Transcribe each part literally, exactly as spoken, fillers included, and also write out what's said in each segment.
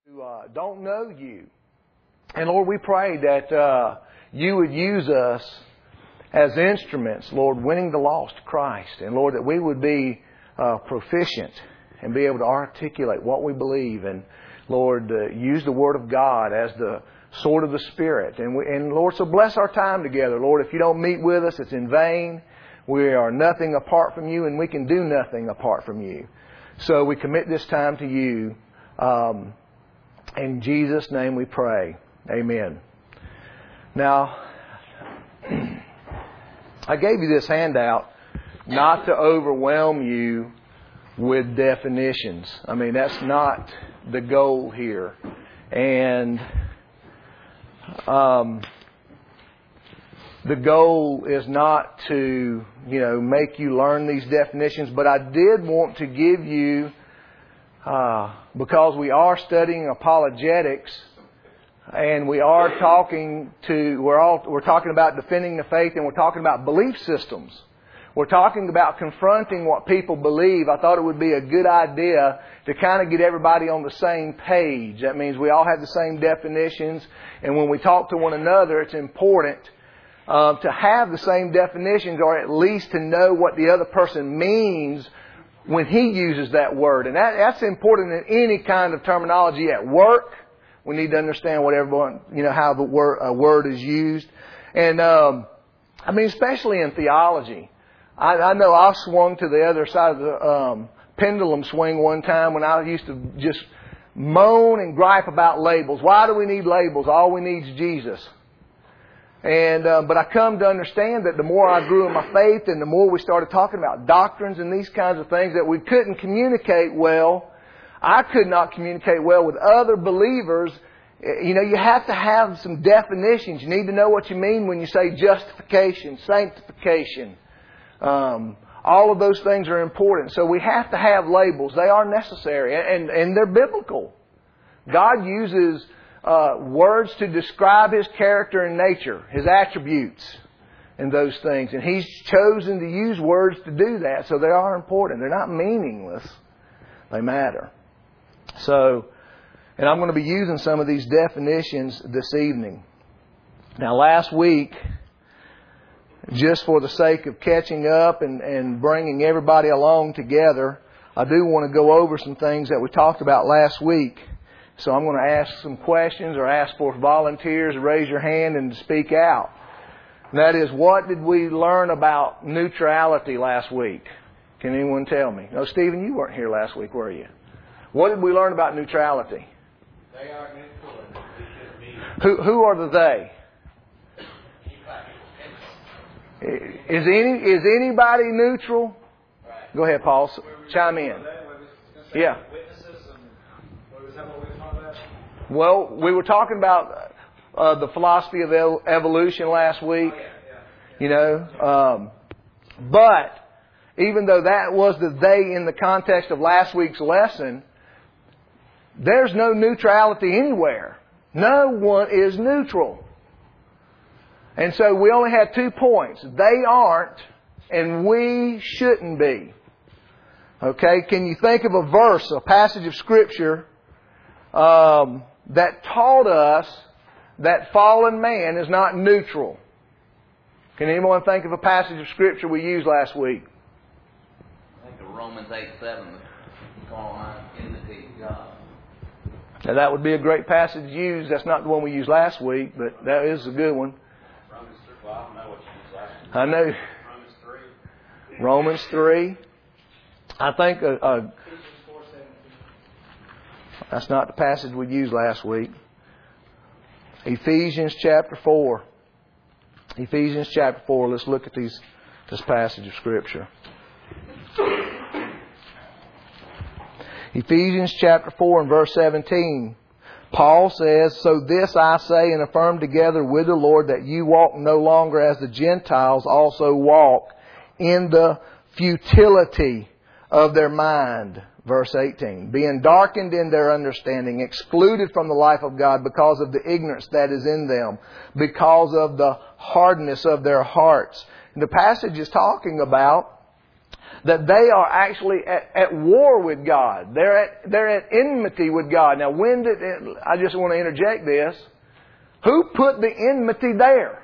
who uh, don't know you. And Lord, we pray that uh, you would use us as instruments, Lord, winning the lost to Christ. And Lord, that we would be uh, proficient and be able to articulate what we believe. And Lord, uh, use the Word of God as the sword of the Spirit. And, we, and Lord, so bless our time together. Lord, if you don't meet with us, it's in vain. We are nothing apart from you, and we can do nothing apart from you. So we commit this time to you. Um, in Jesus' name we pray. Amen. Now, I gave you this handout not to overwhelm you with definitions. I mean, that's not the goal here. And um, the goal is not to, you know, make you learn these definitions, but I did want to give you, uh, because we are studying apologetics, and we are talking to, we're all, we're talking about defending the faith, and we're talking about belief systems. We're talking about confronting what people believe. I thought it would be a good idea to kind of get everybody on the same page. That means we all have the same definitions, and when we talk to one another, it's important uh, to have the same definitions, or at least to know what the other person means when he uses that word. And that, that's important in any kind of terminology at work. We need to understand what everyone, you know, how the word, a word is used. And, um, I mean, especially in theology. I, I know I swung to the other side of the um, pendulum swing one time when I used to just moan and gripe about labels. Why do we need labels? All we need is Jesus. And uh, but I come to understand that the more I grew in my faith and the more we started talking about doctrines and these kinds of things, that we couldn't communicate well. I could not communicate well with other believers. You know, you have to have some definitions. You need to know what you mean when you say justification, sanctification. Um, all of those things are important. So we have to have labels. They are necessary, and, and they're biblical. God uses uh, words to describe His character and nature, His attributes, and those things. And He's chosen to use words to do that. So they are important. They're not meaningless. They matter. So, and I'm going to be using some of these definitions this evening. Now, last week, just for the sake of catching up and, and bringing everybody along together, I do want to go over some things that we talked about last week. So I'm going to ask some questions, or ask for volunteers to raise your hand and to speak out. And that is, what did we learn about neutrality last week? Can anyone tell me? No, Stephen, you weren't here last week, were you? What did we learn about neutrality? They are neutral and we should be. Who, who are the they? Is any is anybody neutral? Right. Go ahead, Paul. Chime in. Yeah. Witnesses and was that what we were talking about? Well, we were talking about uh, the philosophy of evolution last week. Oh, yeah, yeah, yeah. You know, um, but even though that was the they in the context of last week's lesson, there's no neutrality anywhere. No one is neutral. And so we only have two points. They aren't, and we shouldn't be. Okay? Can you think of a verse, a passage of Scripture um, that taught us that fallen man is not neutral? Can anyone think of a passage of Scripture we used last week? I think the Romans eight seven, the carnal mind enmity to God. Now that would be a great passage to use. That's not the one we used last week, but that is a good one. Romans three. Well, I don't know what you used last week. I know. Romans three. Romans three. I think a, a, that's not the passage we used last week. Ephesians chapter four. Ephesians chapter four. Let's look at these this passage of Scripture. Ephesians chapter four and verse seventeen. Paul says, "So this I say and affirm together with the Lord, that you walk no longer as the Gentiles also walk, in the futility of their mind." Verse eighteen. "Being darkened in their understanding, excluded from the life of God because of the ignorance that is in them, because of the hardness of their hearts." And the passage is talking about that they are actually at, at war with God. They're at, they're at enmity with God. Now, when did it, I just want to interject this. Who put the enmity there?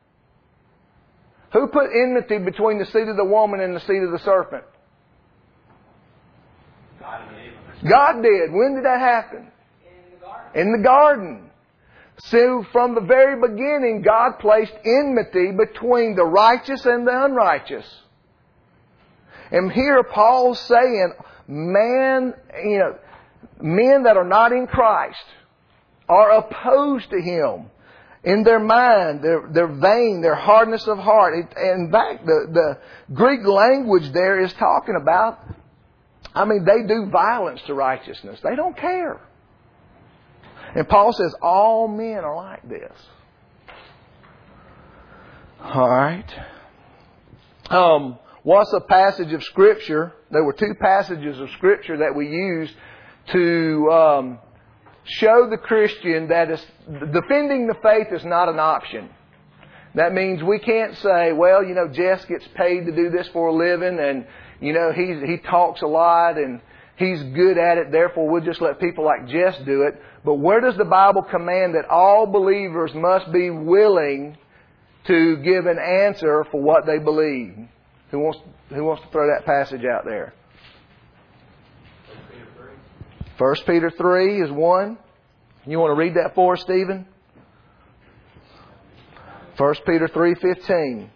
Who put enmity between the seed of the woman and the seed of the serpent? God and Eve. God did. When did that happen? In the garden. In the garden. So from the very beginning, God placed enmity between the righteous and the unrighteous. And here Paul's saying, man, you know, men that are not in Christ are opposed to Him in their mind, their, their vain, their hardness of heart. It, in fact, the, the Greek language there is talking about, I mean, they do violence to righteousness. They don't care. And Paul says all men are like this. All right. Um, what's a passage of Scripture? There were two passages of Scripture that we used to um, show the Christian that is, defending the faith is not an option. That means we can't say, well, you know, Jess gets paid to do this for a living, and you know, he's, he talks a lot and he's good at it, therefore we'll just let people like Jess do it. But where does the Bible command that all believers must be willing to give an answer for what they believe? Who wants, who wants to throw that passage out there? First Peter three is one. You want to read that for us, Stephen? First Peter three fifteen.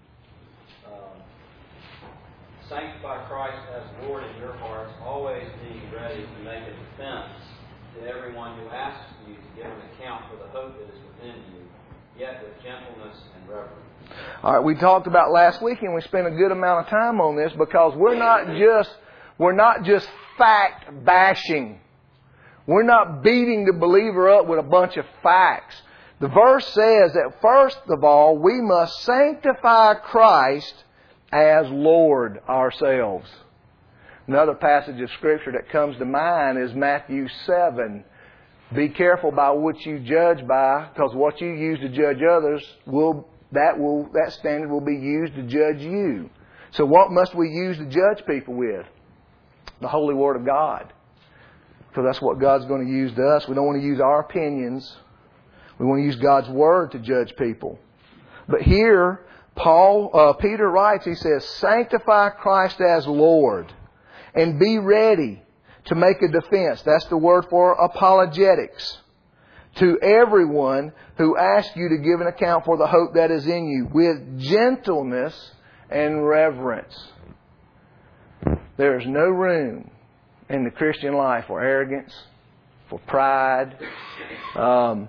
Sanctify Christ as Lord in your hearts, always being ready to make a defense to everyone who asks you to give an account for the hope that is within you, yet with gentleness and reverence. All right, we talked about last week, and we spent a good amount of time on this because we're not just we're not just fact bashing. We're not beating the believer up with a bunch of facts. The verse says that first of all, we must sanctify Christ as Lord ourselves. Another passage of Scripture that comes to mind is Matthew seven. Be careful by what you judge by, because what you use to judge others, will that will that standard will be used to judge you. So what must we use to judge people with? The Holy Word of God. Because that's what God's going to use to us. We don't want to use our opinions. We want to use God's Word to judge people. But here, Paul, uh, Peter writes, he says, sanctify Christ as Lord and be ready to make a defense. That's the word for apologetics. To everyone who asks you to give an account for the hope that is in you with gentleness and reverence. There is no room in the Christian life for arrogance, for pride, um,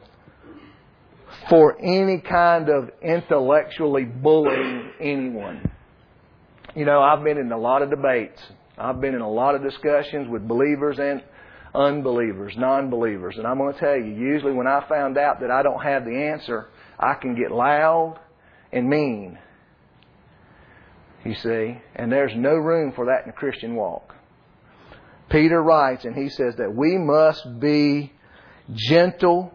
for any kind of intellectually bullying anyone. You know, I've been in a lot of debates. I've been in a lot of discussions with believers and unbelievers, non-believers. And I'm going to tell you, usually when I found out that I don't have the answer, I can get loud and mean. You see? And there's no room for that in the Christian walk. Peter writes, and he says that we must be gentle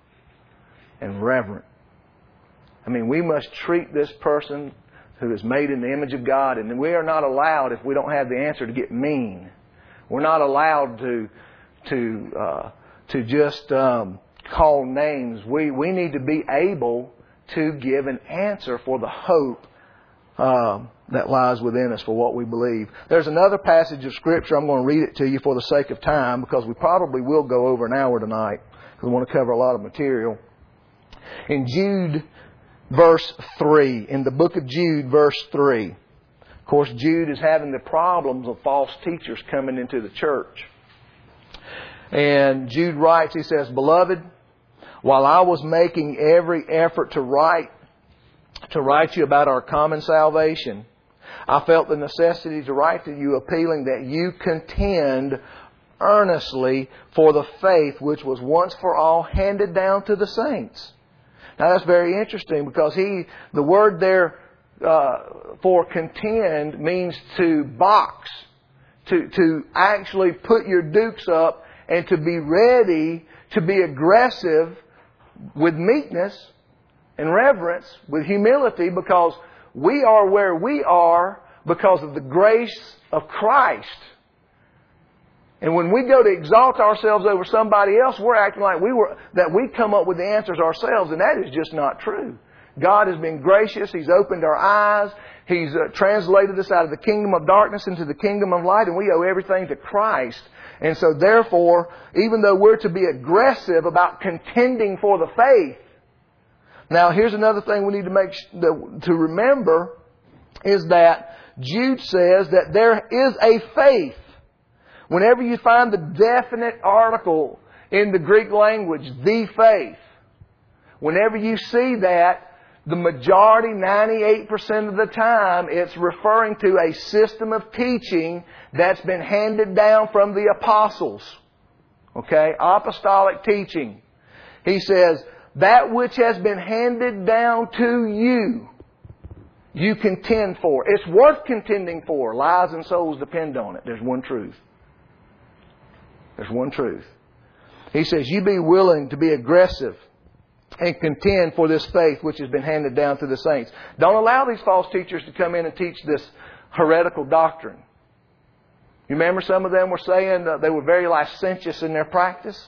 and reverent. I mean, we must treat this person who is made in the image of God, and we are not allowed, if we don't have the answer, to get mean. We're not allowed to to uh, to just um, call names. We we need to be able to give an answer for the hope uh, that lies within us for what we believe. There's another passage of Scripture. I'm going to read it to you for the sake of time, because we probably will go over an hour tonight, because we want to cover a lot of material. In Jude, verse three, in the book of Jude, verse three. Of course, Jude is having the problems of false teachers coming into the church. And Jude writes, he says, Beloved, while I was making every effort to write, to write you about our common salvation, I felt the necessity to write to you, appealing that you contend earnestly for the faith which was once for all handed down to the saints. Now that's very interesting, because he, the word there uh, for contend means to box, to to actually put your dukes up and to be ready to be aggressive with meekness and reverence, with humility, because we are where we are because of the grace of Christ. And when we go to exalt ourselves over somebody else, we're acting like we were, that we come up with the answers ourselves, and that is just not true. God has been gracious. He's opened our eyes. He's uh, translated us out of the kingdom of darkness into the kingdom of light, and we owe everything to Christ. And so therefore, even though we're to be aggressive about contending for the faith, now here's another thing we need to make to remember is that Jude says that there is a faith. Whenever you find the definite article in the Greek language, the faith, whenever you see that, the majority, ninety-eight percent of the time, it's referring to a system of teaching that's been handed down from the apostles. Okay? Apostolic teaching. He says, that which has been handed down to you, you contend for. It's worth contending for. Lives and souls depend on it. There's one truth. There's one truth. He says, you be willing to be aggressive and contend for this faith which has been handed down to the saints. Don't allow these false teachers to come in and teach this heretical doctrine. You remember some of them were saying that they were very licentious in their practice?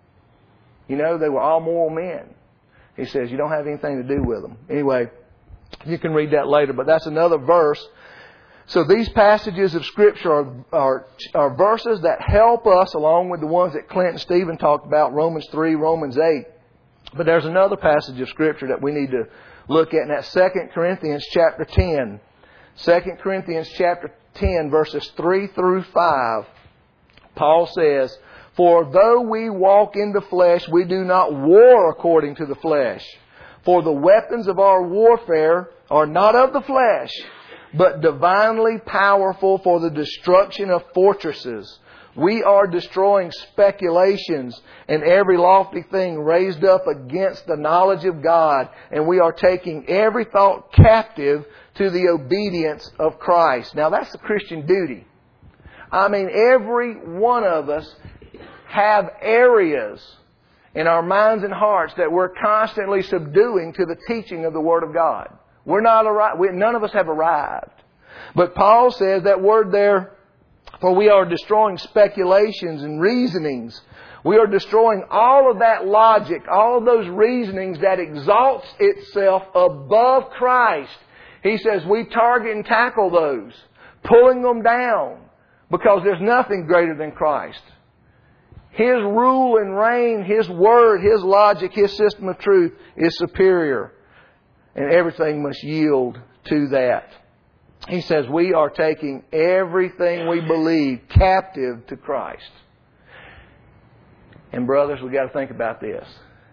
You know, they were all moral men. He says, you don't have anything to do with them. Anyway, you can read that later, but that's another verse. So these passages of Scripture are, are, are verses that help us, along with the ones that Clint and Stephen talked about, Romans three, Romans eight. But there's another passage of Scripture that we need to look at, and that's Second Corinthians chapter ten. Second Corinthians chapter ten, verses three through five. Paul says, for though we walk in the flesh, we do not war according to the flesh. For the weapons of our warfare are not of the flesh, but divinely powerful for the destruction of fortresses. We are destroying speculations and every lofty thing raised up against the knowledge of God. And we are taking every thought captive to the obedience of Christ. Now that's the Christian duty. I mean, every one of us have areas in our minds and hearts that we're constantly subduing to the teaching of the Word of God. We're not arrived. We, none of us have arrived. But Paul says that word there, for we are destroying speculations and reasonings. We are destroying all of that logic, all of those reasonings that exalts itself above Christ. He says we target and tackle those, pulling them down, because there's nothing greater than Christ. His rule and reign, His Word, His logic, His system of truth is superior. And everything must yield to that. He says we are taking everything we believe captive to Christ. And brothers, we've got to think about this.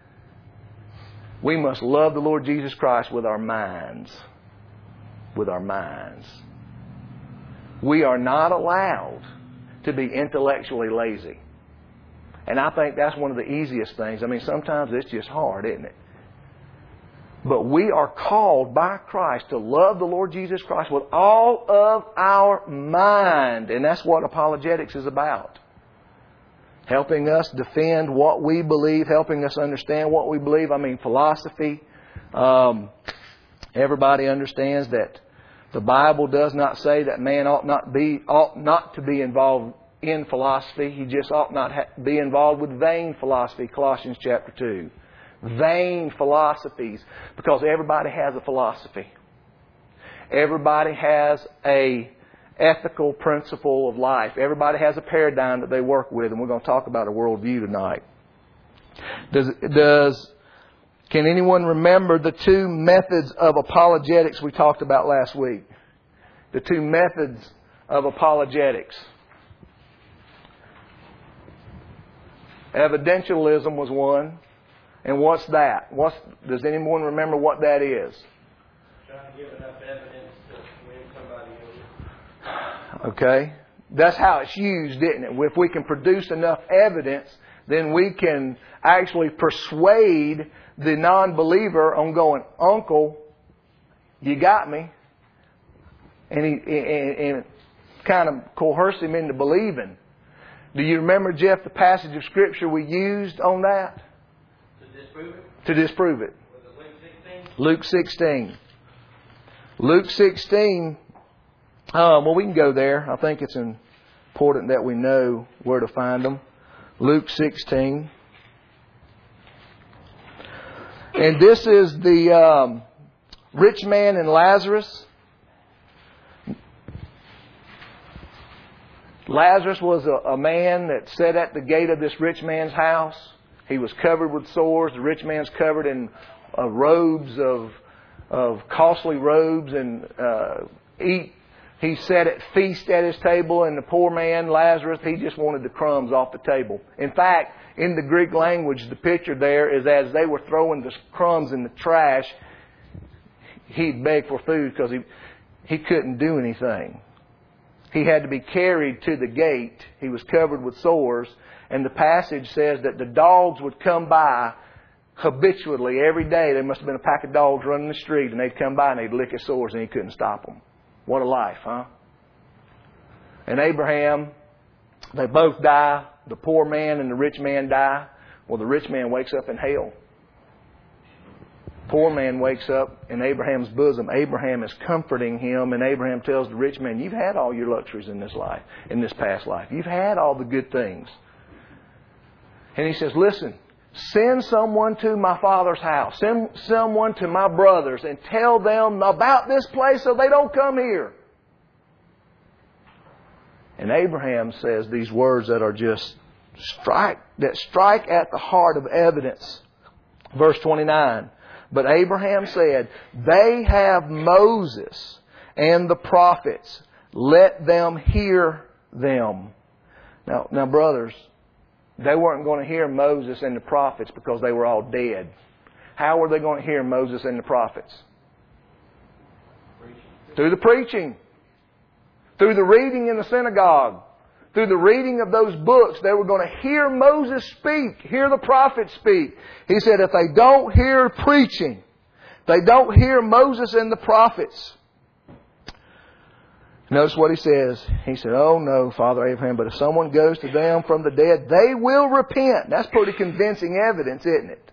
We must love the Lord Jesus Christ with our minds. With our minds. We are not allowed to be intellectually lazy. And I think that's one of the easiest things. I mean, sometimes it's just hard, isn't it? But we are called by Christ to love the Lord Jesus Christ with all of our mind. And that's what apologetics is about. Helping us defend what we believe, helping us understand what we believe. I mean, philosophy. Um, everybody understands that the Bible does not say that man ought not be ought not to be involved in philosophy. He just ought not ha- be involved with vain philosophy, Colossians chapter two. Vain philosophies, because everybody has a philosophy. Everybody has a ethical principle of life. Everybody has a paradigm that they work with, and we're going to talk about a worldview tonight. Does does can anyone remember the two methods of apologetics we talked about last week? The two methods of apologetics. Evidentialism was one. And what's that? What's, does anyone remember what that is? Trying to give enough evidence to win somebody over. Okay. That's how it's used, isn't it? If we can produce enough evidence, then we can actually persuade the non-believer on going, Uncle, you got me. And, he, and, and kind of coerce him into believing. Do you remember, Jeff, the passage of Scripture we used on that? Disprove it? To disprove it. Was it Luke sixteen? Luke sixteen. Luke sixteen Um, well, we can go there. I think it's important that we know where to find them. Luke sixteen. And this is the um, rich man and Lazarus. Lazarus was a, a man that sat at the gate of this rich man's house. He was covered with sores. The rich man's covered in uh, robes of of costly robes and uh, eat. He sat at feast at his table, and the poor man, Lazarus, he just wanted the crumbs off the table. In fact, in the Greek language, the picture there is as they were throwing the crumbs in the trash, he'd beg for food because he, he couldn't do anything. He had to be carried to the gate. He was covered with sores. And the passage says that the dogs would come by habitually every day. There must have been a pack of dogs running the street, and they'd come by and they'd lick his sores, and he couldn't stop them. What a life, huh? And Abraham, they both die. The poor man and the rich man die. Well, the rich man wakes up in hell. Poor man wakes up in Abraham's bosom. Abraham is comforting him, and Abraham tells the rich man, you've had all your luxuries in this life, in this past life. You've had all the good things. And he says, listen, send someone to my father's house. Send someone to my brothers and tell them about this place so they don't come here. And Abraham says these words that are just strike, that strike at the heart of evidence. Verse twenty-nine. But Abraham said, they have Moses and the prophets. Let them hear them. Now, now, brothers, they weren't going to hear Moses and the prophets because they were all dead. How were they going to hear Moses and the prophets? Preaching. Through the preaching. Through the reading in the synagogue. Through the reading of those books, they were going to hear Moses speak, hear the prophets speak. He said, if they don't hear preaching, they don't hear Moses and the prophets. Notice what he says. He said, oh no, Father Abraham, but if someone goes to them from the dead, they will repent. That's pretty convincing evidence, isn't it?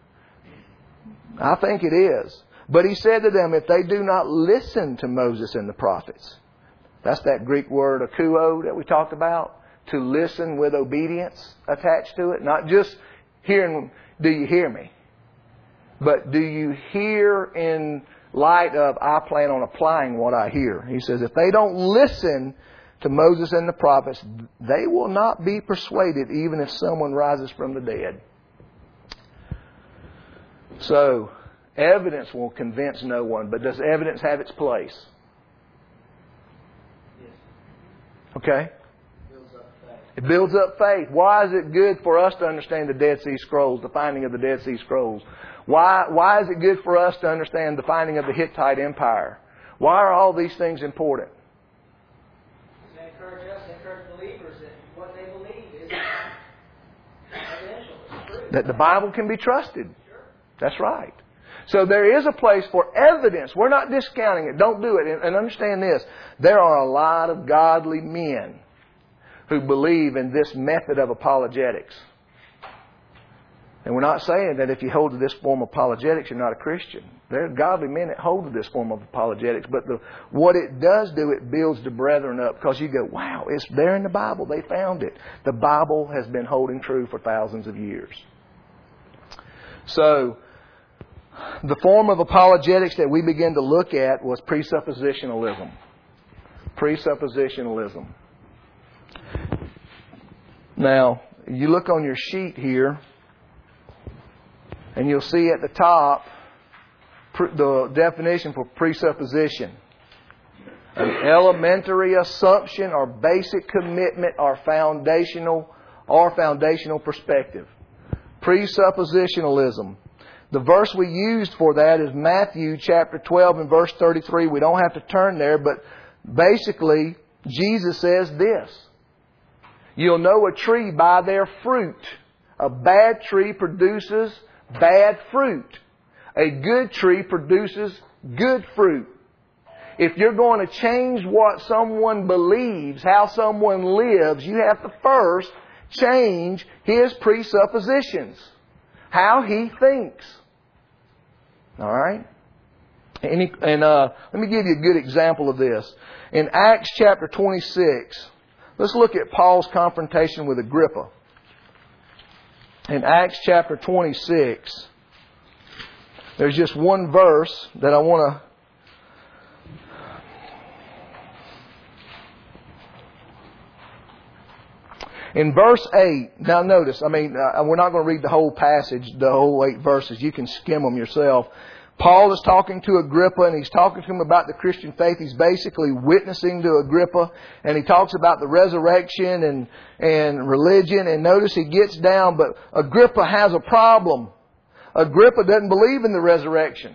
I think it is. But he said to them, if they do not listen to Moses and the prophets. That's that Greek word akuo that we talked about. To listen with obedience attached to it. Not just hearing, do you hear me? But do you hear in light of, I plan on applying what I hear. He says, if they don't listen to Moses and the prophets, they will not be persuaded even if someone rises from the dead. So, evidence will convince no one. But does evidence have its place? Okay? It builds up faith. Why is it good for us to understand the Dead Sea Scrolls, the finding of the Dead Sea Scrolls? Why, why is it good for us to understand the finding of the Hittite Empire? Why are all these things important? They encourage us, they encourage believers that what they believe is evidential, it's true. That the Bible can be trusted. Sure. That's right. So there is a place for evidence. We're not discounting it. Don't do it. And understand this. There are a lot of godly men who believe in this method of apologetics. And we're not saying that if you hold to this form of apologetics, you're not a Christian. There are godly men that hold to this form of apologetics. But the, what it does do, it builds the brethren up. Because you go, wow, it's there in the Bible. They found it. The Bible has been holding true for thousands of years. So, the form of apologetics that we begin to look at was presuppositionalism. Presuppositionalism. Now, you look on your sheet here, and you'll see at the top the definition for presupposition. An elementary assumption or basic commitment or foundational or foundational perspective. Presuppositionalism. The verse we used for that is Matthew chapter twelve and verse thirty-three. We don't have to turn there, but basically Jesus says this. You'll know a tree by their fruit. A bad tree produces bad fruit. A good tree produces good fruit. If you're going to change what someone believes, how someone lives, you have to first change his presuppositions. How he thinks. All right? And, he, and uh, let me give you a good example of this. In Acts chapter twenty-six, let's look at Paul's confrontation with Agrippa. In Acts chapter twenty-six, there's just one verse that I want to in verse eight, now notice, I mean, uh, we're not going to read the whole passage, the whole eight verses. You can skim them yourself. Paul is talking to Agrippa, and he's talking to him about the Christian faith. He's basically witnessing to Agrippa, and he talks about the resurrection and, and religion. And notice he gets down, but Agrippa has a problem. Agrippa doesn't believe in the resurrection.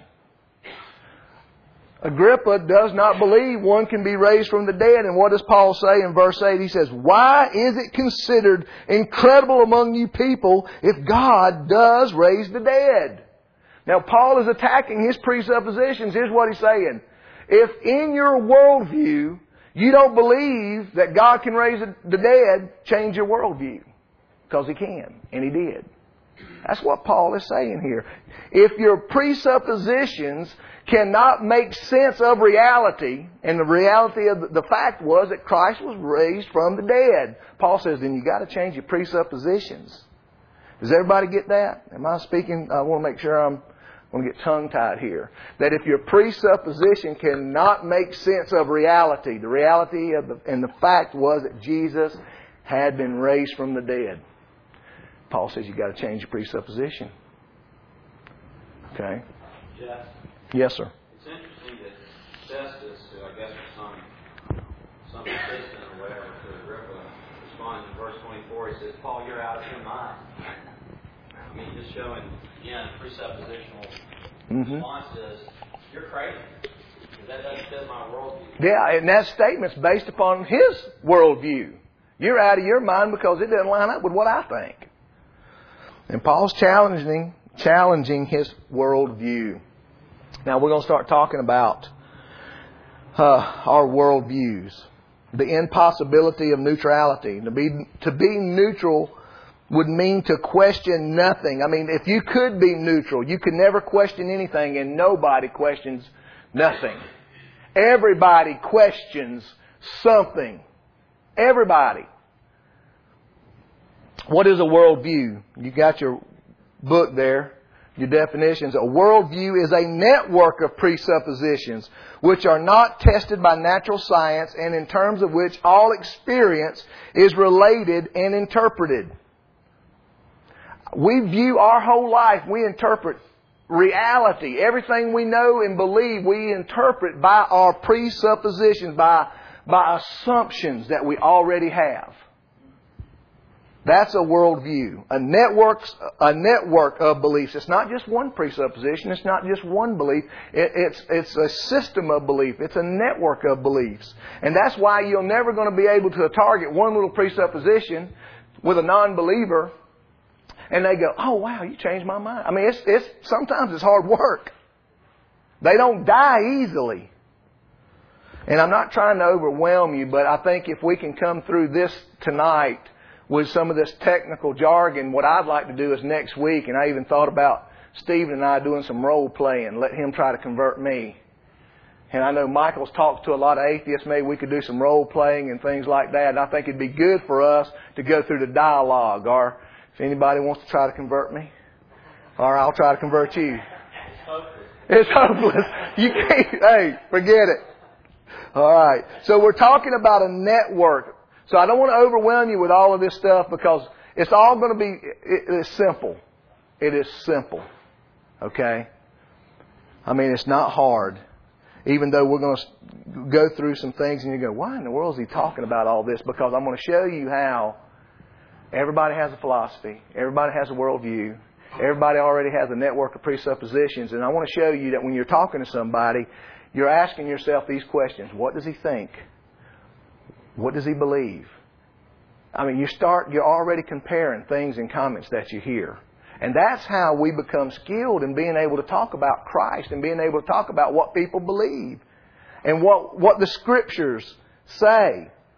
Agrippa does not believe one can be raised from the dead. And what does Paul say in verse eight? He says, "Why is it considered incredible among you people if God does raise the dead?" Now, Paul is attacking his presuppositions. Here's what he's saying. If in your worldview you don't believe that God can raise the dead, change your worldview. Because He can. And He did. That's what Paul is saying here. If your presuppositions cannot make sense of reality, and the reality of the fact was that Christ was raised from the dead, Paul says, then you got to change your presuppositions. Does everybody get that? Am I speaking? I want to make sure I'm going to get tongue-tied here. That if your presupposition cannot make sense of reality, the reality of the, and the fact was that Jesus had been raised from the dead, Paul says you've got to change your presupposition. Okay? Jeff? Yes, sir. It's interesting that Festus, who I guess was some, some assistant or whatever to Agrippa, responds in verse twenty-four. He says, "Paul, you're out of your mind." I mean, just showing, again, presuppositional Mm-hmm. response is, you're crazy. Because that doesn't fit my worldview. Yeah, and that statement's based upon his worldview. You're out of your mind because it doesn't line up with what I think. And Paul's challenging, challenging his worldview. Now we're going to start talking about uh, our worldviews. The impossibility of neutrality. To be, to be neutral would mean to question nothing. I mean, if you could be neutral, you could never question anything, and nobody questions nothing. Everybody questions something. Everybody. What is a worldview? You got your book there, your definitions. A worldview is a network of presuppositions which are not tested by natural science and in terms of which all experience is related and interpreted. We view our whole life, we interpret reality. Everything we know and believe, we interpret by our presuppositions, by, by assumptions that we already have. That's a worldview. A network, a network of beliefs. It's not just one presupposition. It's not just one belief. It, it's, it's a system of belief. It's a network of beliefs. And that's why you're never going to be able to target one little presupposition with a non-believer and they go, "Oh, wow, you changed my mind." I mean, it's, it's sometimes it's hard work. They don't die easily. And I'm not trying to overwhelm you, but I think if we can come through this tonight with some of this technical jargon, what I'd like to do is next week, and I even thought about Stephen and I doing some role playing, let him try to convert me. And I know Michael's talked to a lot of atheists. Maybe we could do some role playing and things like that. And I think it'd be good for us to go through the dialogue. Or if anybody wants to try to convert me, or I'll try to convert you. It's hopeless. It's hopeless. You can't, hey, forget it. All right. So we're talking about a network. So I don't want to overwhelm you with all of this stuff because it's all going to be, it is simple. It is simple. Okay? I mean, it's not hard. Even though we're going to go through some things and you go, why in the world is he talking about all this? Because I'm going to show you how everybody has a philosophy. Everybody has a worldview. Everybody already has a network of presuppositions. And I want to show you that when you're talking to somebody, you're asking yourself these questions. What does he think? What does he believe? I mean, you start, you're already comparing things and comments that you hear. And that's how we become skilled in being able to talk about Christ and being able to talk about what people believe and what, what the Scriptures say.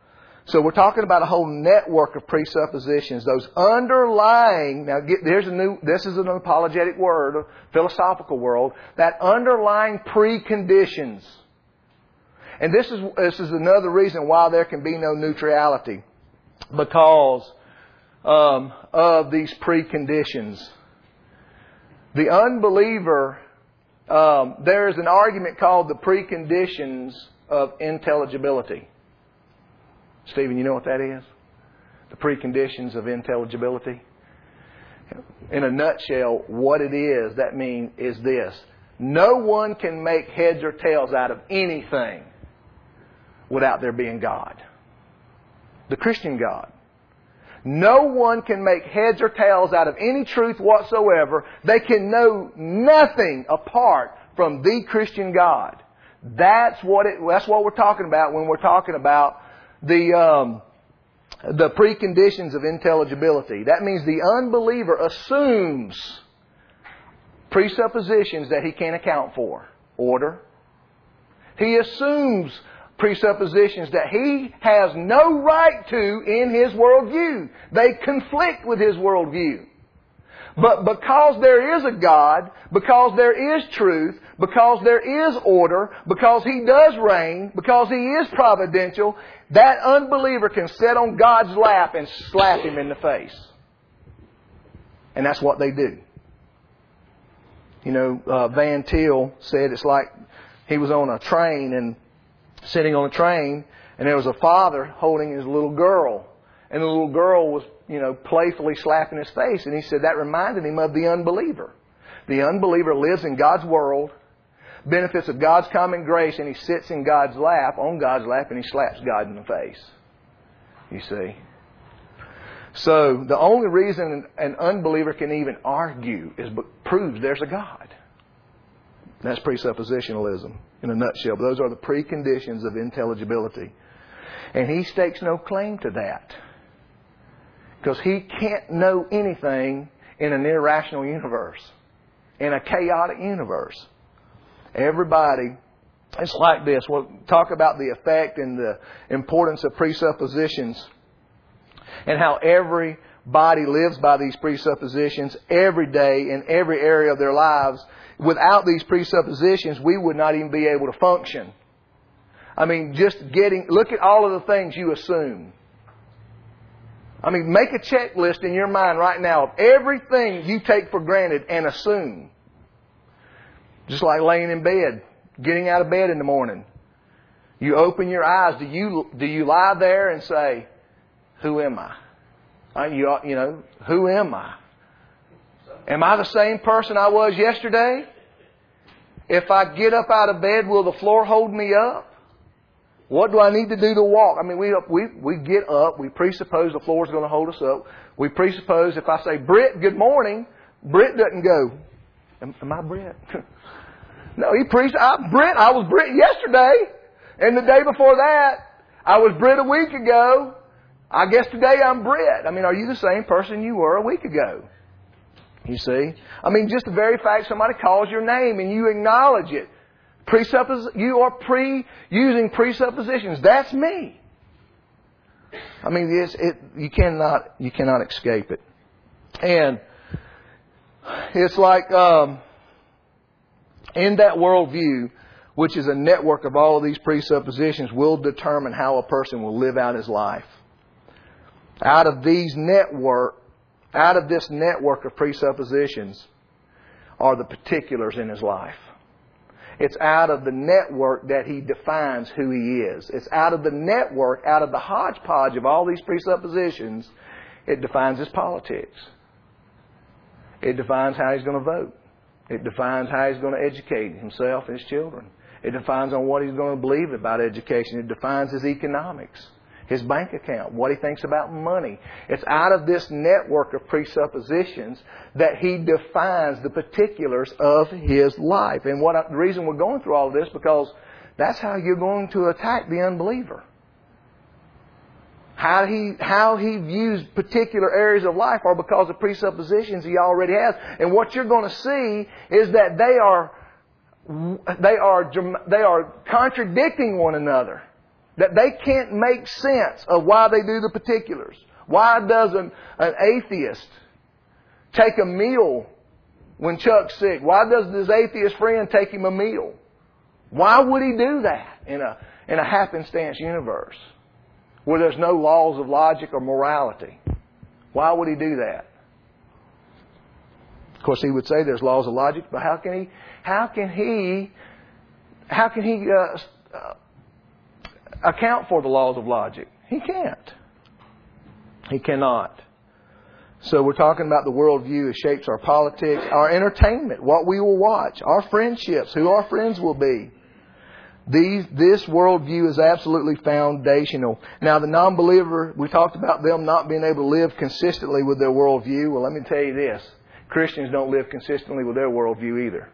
So we're talking about a whole network of presuppositions. Those underlying, now get, there's a new, this is an apologetic word, a philosophical world, that underlying preconditions. And this is, this is another reason why there can be no neutrality. Because um, of these preconditions. The unbeliever, um, there is an argument called the preconditions of intelligibility. Stephen, you know what that is? The preconditions of intelligibility. In a nutshell, what it is, that means is this. No one can make heads or tails out of anything without there being God. The Christian God. No one can make heads or tails out of any truth whatsoever. They can know nothing apart from the Christian God. That's what it, that's what we're talking about when we're talking about the um, the preconditions of intelligibility. That means the unbeliever assumes presuppositions that he can't account for. Order. He assumes presuppositions that he has no right to in his worldview. They conflict with his worldview. But because there is a God, because there is truth, because there is order, because He does reign, because He is providential, that unbeliever can sit on God's lap and slap him in the face. And that's what they do. You know, uh, Van Til said it's like he was on a train and sitting on a train, and there was a father holding his little girl. And the little girl was, you know, playfully slapping his face. And he said that reminded him of the unbeliever. The unbeliever lives in God's world, benefits of God's common grace, and he sits in God's lap, on God's lap, and he slaps God in the face. You see? So the only reason an unbeliever can even argue is proves there's a God. That's presuppositionalism in a nutshell. But those are the preconditions of intelligibility. And he stakes no claim to that. Because he can't know anything in an irrational universe. In a chaotic universe. Everybody, it's like this. We'll talk about the effect and the importance of presuppositions. And how everybody lives by these presuppositions every day in every area of their lives. Without these presuppositions, we would not even be able to function. I mean, just getting, look at all of the things you assume. I mean, make a checklist in your mind right now of everything you take for granted and assume. Just like laying in bed, getting out of bed in the morning. You open your eyes. Do you, do you lie there and say, who am I? Uh, you, you know, who am I? Am I the same person I was yesterday? If I get up out of bed, will the floor hold me up? What do I need to do to walk? I mean, we we we get up. We presuppose the floor is going to hold us up. We presuppose if I say, Britt, good morning, Britt doesn't go, am, am I Britt? No, he preached, I, Britt, I was Britt yesterday. And the day before that, I was Britt a week ago. I guess today I'm Britt. I mean, are you the same person you were a week ago? You see? I mean, just the very fact somebody calls your name and you acknowledge it. Presuppos- you are pre using presuppositions. That's me. I mean, it's, it, you cannot you cannot escape it. And it's like um, in that worldview, which is a network of all of these presuppositions, will determine how a person will live out his life. Out of these network, out of this network of presuppositions, are the particulars in his life. It's out of the network that he defines who he is. It's out of the network, out of the hodgepodge of all these presuppositions, it defines his politics. It defines how he's going to vote. It defines how he's going to educate himself and his children. It defines on what he's going to believe about education. It defines his economics, his bank account, what he thinks about money. It's out of this network of presuppositions that he defines the particulars of his life. And what I, the reason we're going through all of this, because that's how you're going to attack the unbeliever. How he, how he views particular areas of life are because of presuppositions he already has. And what you're going to see is that they are, they are, they are contradicting one another. That they can't make sense of why they do the particulars. Why does an, an atheist take a meal when Chuck's sick? Why does his atheist friend take him a meal? Why would he do that in a, in a happenstance universe where there's no laws of logic or morality? Why would he do that? Of course, he would say there's laws of logic, but how can he, how can he, how can he uh, uh, account for the laws of logic? He can't. He cannot. So we're talking about the worldview that shapes our politics, our entertainment, what we will watch, our friendships, who our friends will be. These, this worldview is absolutely foundational. Now, the non-believer, we talked about them not being able to live consistently with their worldview. Well, let me tell you this. Christians don't live consistently with their worldview either.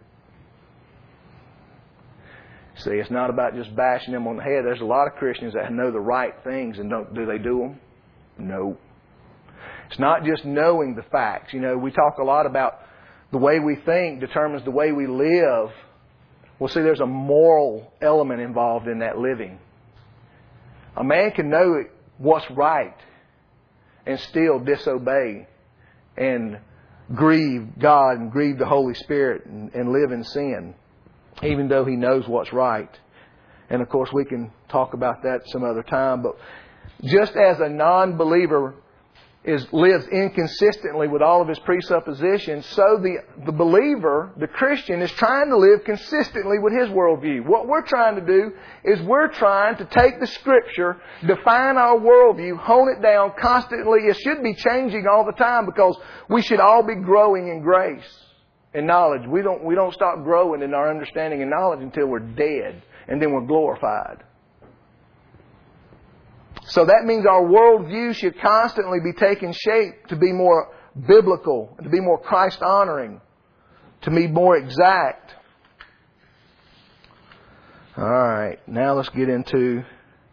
See, it's not about just bashing them on the head. There's a lot of Christians that know the right things and don't, do they do them? No. It's not just knowing the facts. You know, we talk a lot about the way we think determines the way we live. Well, see, there's a moral element involved in that living. A man can know what's right and still disobey and grieve God and grieve the Holy Spirit and, and live in sin, even though he knows what's right. And of course, we can talk about that some other time. But just as a non-believer is lives inconsistently with all of his presuppositions, so the, the believer, the Christian, is trying to live consistently with his worldview. What we're trying to do is we're trying to take the Scripture, define our worldview, hone it down constantly. It should be changing all the time because we should all be growing in grace and knowledge. We don't, we don't stop growing in our understanding and knowledge until we're dead, and then we're glorified. So that means our worldview should constantly be taking shape to be more biblical, to be more Christ-honoring, to be more exact. All right, now let's get into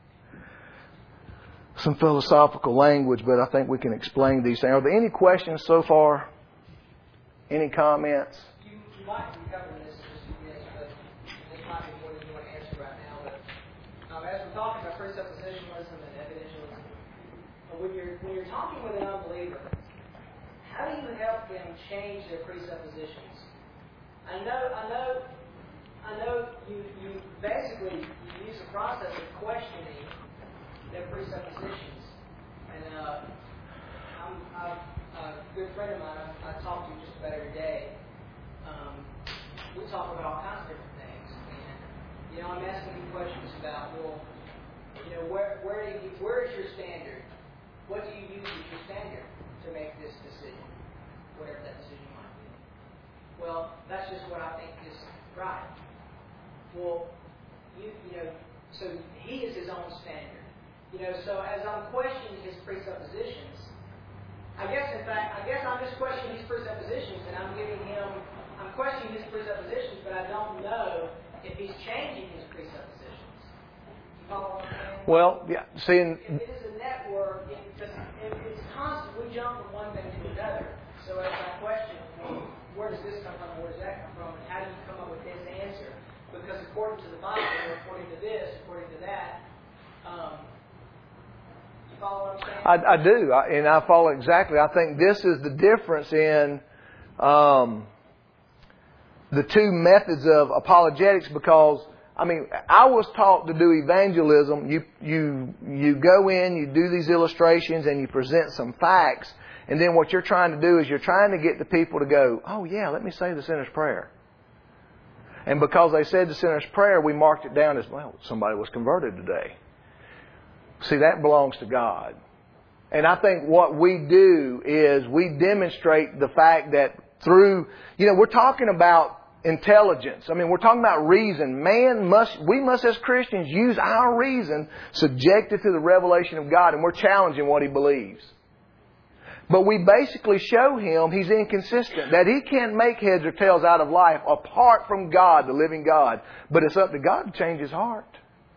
some philosophical language, but I think we can explain these things. Are there any questions so far? Any comments? You, you might be covering this in just a few minutes, but this might be more than you want to answer right now. But um, as we're talking about presuppositionalism and evidentialism, when you're when you're talking with an unbeliever, how do you help them change their presuppositions? I know, I know, I know. You you basically you use the process of questioning their presuppositions, and uh, I'm, I'm a good friend of mine. I, I talk to just about every day. Um, we talk about all kinds of different things, and you know, I'm asking you questions about, well, you know, where where do you, where is your standard? What do you use as your standard to make this decision, whatever that decision might be? Well, that's just what I think is right. Well, you you know, so he is his own standard. You know, so as I'm questioning his presuppositions, I guess in fact, I guess I'm just questioning his presuppositions, and I'm giving him, I'm questioning his presuppositions, but I don't know if he's changing his presuppositions. You follow what I'm saying? Well, yeah, seeing. It is a network. It, it, it's constant. We jump from one thing to another. So as I question, well, where does this come from? Where does that come from? And how do you come up with this answer? Because according to the Bible, or according to this, according to that, um, you follow what I'm saying? I, I do, I, and I follow exactly. I think this is the difference in um, the two methods of apologetics, because I mean, I was taught to do evangelism. You you you go in, you do these illustrations, and you present some facts. And then what you're trying to do is you're trying to get the people to go, oh yeah, let me say the sinner's prayer. And because they said the sinner's prayer, we marked it down as, well, somebody was converted today. See, that belongs to God. And I think what we do is we demonstrate the fact that through, you know, we're talking about intelligence. I mean, we're talking about reason. Man must, we must as Christians use our reason subjected to the revelation of God, and we're challenging what He believes. But we basically show him he's inconsistent, that he can't make heads or tails out of life apart from God, the living God. But it's up to God to change his heart.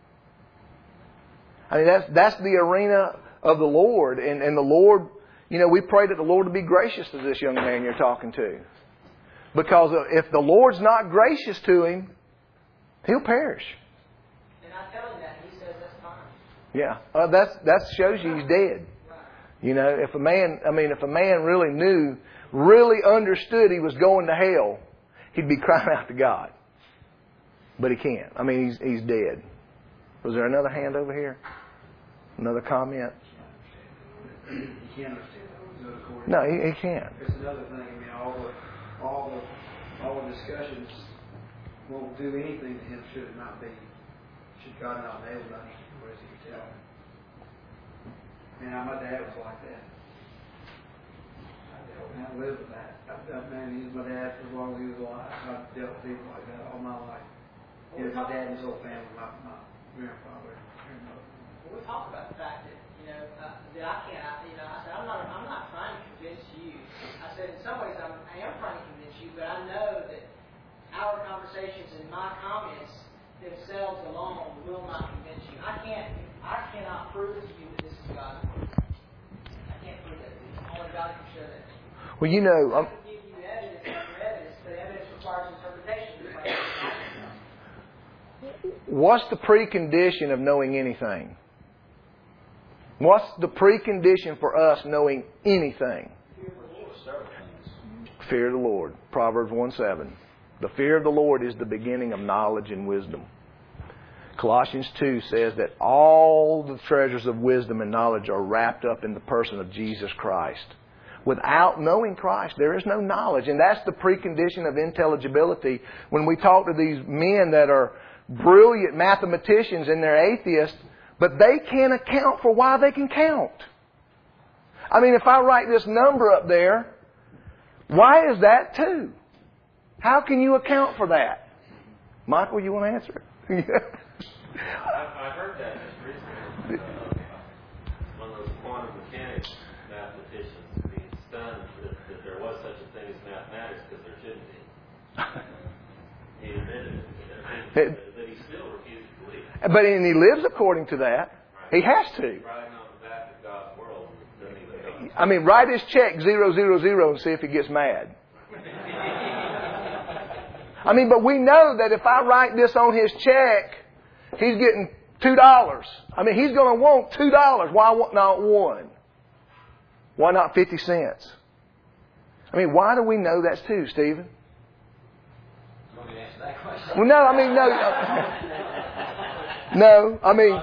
I mean, that's that's the arena of the Lord. And, and the Lord, you know, we pray that the Lord will be gracious to this young man you're talking to. Because if the Lord's not gracious to him, he'll perish. And I tell him that, he says that's fine. Yeah, uh, that's that shows you he's dead. You know, if a man, I mean, if a man really knew, really understood he was going to hell, he'd be crying out to God. But he can't. I mean, he's he's dead. Was there another hand over here? Another comment? You can't understand that. No, he, he can't. There's another thing. I mean, all the all the all the discussions won't do anything to him should it not be. Should God not nail him? What does he tell him? Man, my dad was like that. I dealt and I lived with that. I've done, man, he was my dad for as long as he was alive. I've dealt with people like that all my life. He was my dad and his whole family, my, my grandfather, grandmother. Well, we talked about the fact that, you know, uh, that I can't, I, you know, I said, I'm not, I'm not trying to convince you. I said, in some ways, I'm, I am trying to convince you, but I know that our conversations and my comments themselves alone will not convince you. I can't, I cannot prove to you that this is God's word. I can't prove that to you. Only God can show that to you. Well, you know, I um, can give you evidence after evidence, but evidence requires interpretation. what's the precondition of knowing anything? What's the precondition for us knowing anything? Fear of the Lord. Proverbs one seven. The fear of the Lord is the beginning of knowledge and wisdom. Colossians two says that all the treasures of wisdom and knowledge are wrapped up in the person of Jesus Christ. Without knowing Christ, there is no knowledge. And that's the precondition of intelligibility. When we talk to these men that are brilliant mathematicians and they're atheists, but they can't account for why they can count. I mean, if I write this number up there, why is that two? How can you account for that? Michael, you want to answer it? I, I heard that just recently. Uh, one of those quantum mechanics mathematicians being stunned that, that there was such a thing as mathematics because there shouldn't be. He admitted it, that, there it, that he still refused to believe it. But and he lives according to that. Right. He has to. Riding on the back of God's world. I mean, write his check zero zero zero and see if he gets mad. I mean, but we know that if I write this on his check, he's getting two dollars. I mean, he's going to want two dollars. Why not one? Why not fifty cents? I mean, why do we know that's two, Stephen? You want me to answer that question? Well, no, I mean, no. No, I mean...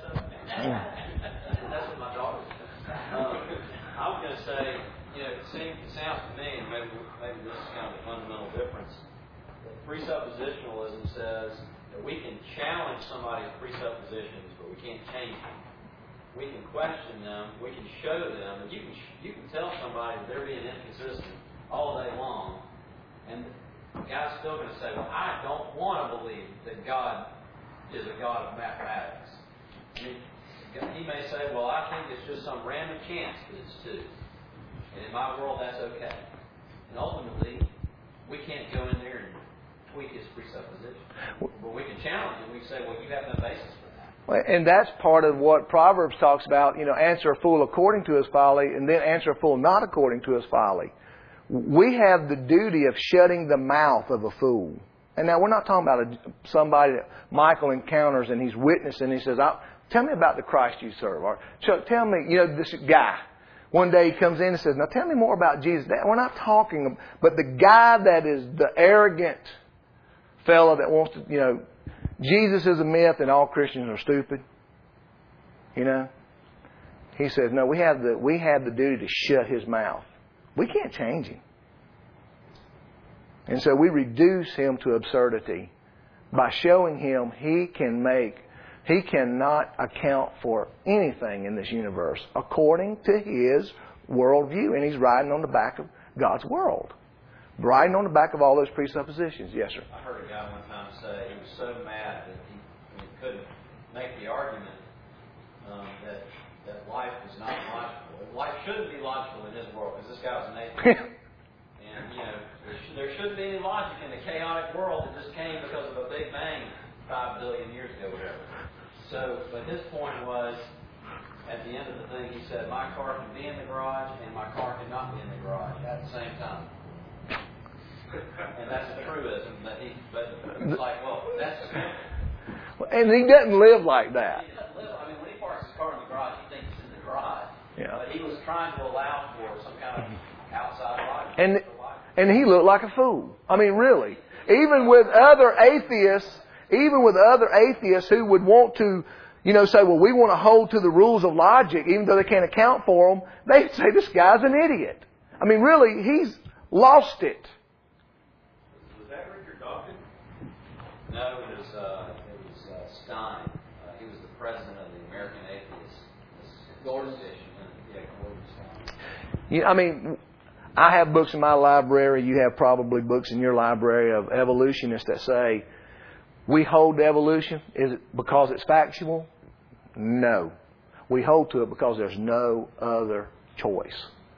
That's what my daughter said. Um, I was going to say, you know, it, seems, it sounds to me, and maybe, maybe this is kind of a fundamental difference, that presuppositionalism says that we can challenge somebody's presuppositions, but we can't change them. We can question them, we can show them, and you can you can tell somebody that they're being inconsistent all day long, and the guy's still going to say, well, I don't want to believe that God is a God of mathematics. I mean, he may say, well, I think it's just some random chance that it's two. And in my world, that's okay. And ultimately, we can't go in there and tweak his presupposition. But we can challenge him. We can say, well, you have no basis for that. And that's part of what Proverbs talks about, you know, answer a fool according to his folly, and then answer a fool not according to his folly. We have the duty of shutting the mouth of a fool. And now we're not talking about a, somebody that Michael encounters and he's witnessing and he says, tell me about the Christ you serve. Or Chuck, tell me, you know, this guy. One day he comes in and says, now tell me more about Jesus. We're not talking, but the guy that is the arrogant fellow that wants to, you know, Jesus is a myth and all Christians are stupid. You know? He says, no, we have the, we have the duty to shut his mouth. We can't change him. And so we reduce him to absurdity by showing him he can make, he cannot account for anything in this universe according to his worldview. And he's riding on the back of God's world. Riding on the back of all those presuppositions. Yes, sir. I heard a guy one time say he was so mad that he, he couldn't make the argument um, that, that life was not logical. Life shouldn't be logical in his world because this guy was an atheist. And, you know, there, sh- there shouldn't be any logic in the chaotic world that just came because of a Big Bang five billion years ago, whatever. So, but his point was, at the end of the thing, he said, my car can be in the garage and my car cannot be in the garage at the same time. And that's a truism that he, but it's like, well, that's simple. And he doesn't live like that. He doesn't live, I mean, when he parks But he was trying to allow for some kind of outside logic. And, and he looked like a fool. I mean, really. Even with other atheists, even with other atheists who would want to, you know, say, well, we want to hold to the rules of logic, even though they can't account for them, they'd say, this guy's an idiot. I mean, really, he's lost it. Was that Richard Dawkins? No, it was, uh, it was uh, Stein. Uh, he was the president of the American Atheists Association. Yeah, Gordon Stein. You know, I mean, I have books in my library. You have probably books in your library of evolutionists that say, we hold to evolution. Is it because it's factual? No. We hold to it because there's no other choice.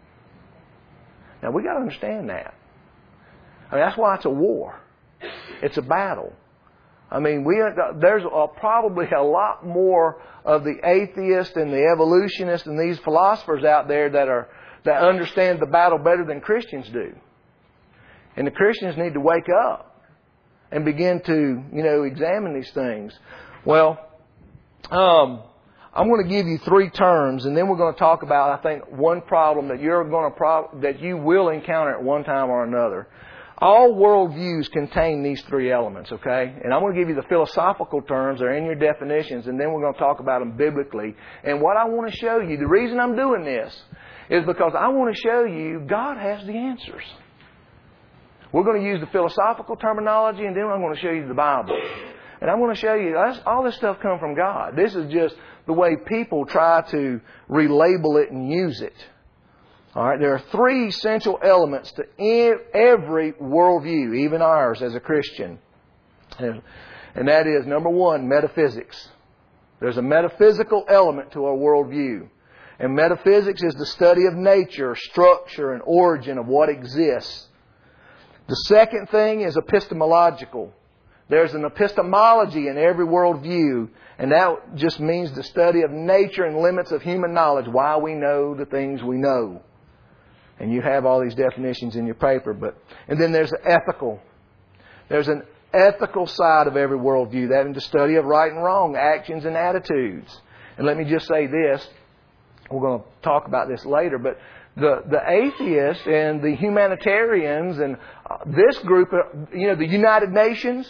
Now, we got to understand that. I mean, that's why it's a war. It's a battle. I mean, we there's a, probably a lot more of the atheists and the evolutionists and these philosophers out there that are that understand the battle better than Christians do. And the Christians need to wake up and begin to, you know, examine these things. Well, um, I'm going to give you three terms, and then we're going to talk about, I think, one problem that you're going to pro- that you will encounter at one time or another. All worldviews contain these three elements, okay? And I'm going to give you the philosophical terms. They're in your definitions, and then we're going to talk about them biblically. And what I want to show you, the reason I'm doing this is because I want to show you God has the answers. We're going to use the philosophical terminology, and then I'm going to show you the Bible. And I'm going to show you, that's, all this stuff comes from God. This is just the way people try to relabel it and use it. All right, there are three essential elements to every worldview, even ours as a Christian. And, and that is, number one, metaphysics. There's a metaphysical element to our worldview. And metaphysics is the study of nature, structure, and origin of what exists. The second thing is epistemological. There's an epistemology in every worldview, and that just means the study of nature and limits of human knowledge, why we know the things we know. And you have all these definitions in your paper. But and then there's the ethical. There's an ethical side of every worldview, that is the study of right and wrong, actions and attitudes. And let me just say this. We're going to talk about this later, but the, the atheists and the humanitarians and this group, you know, the United Nations,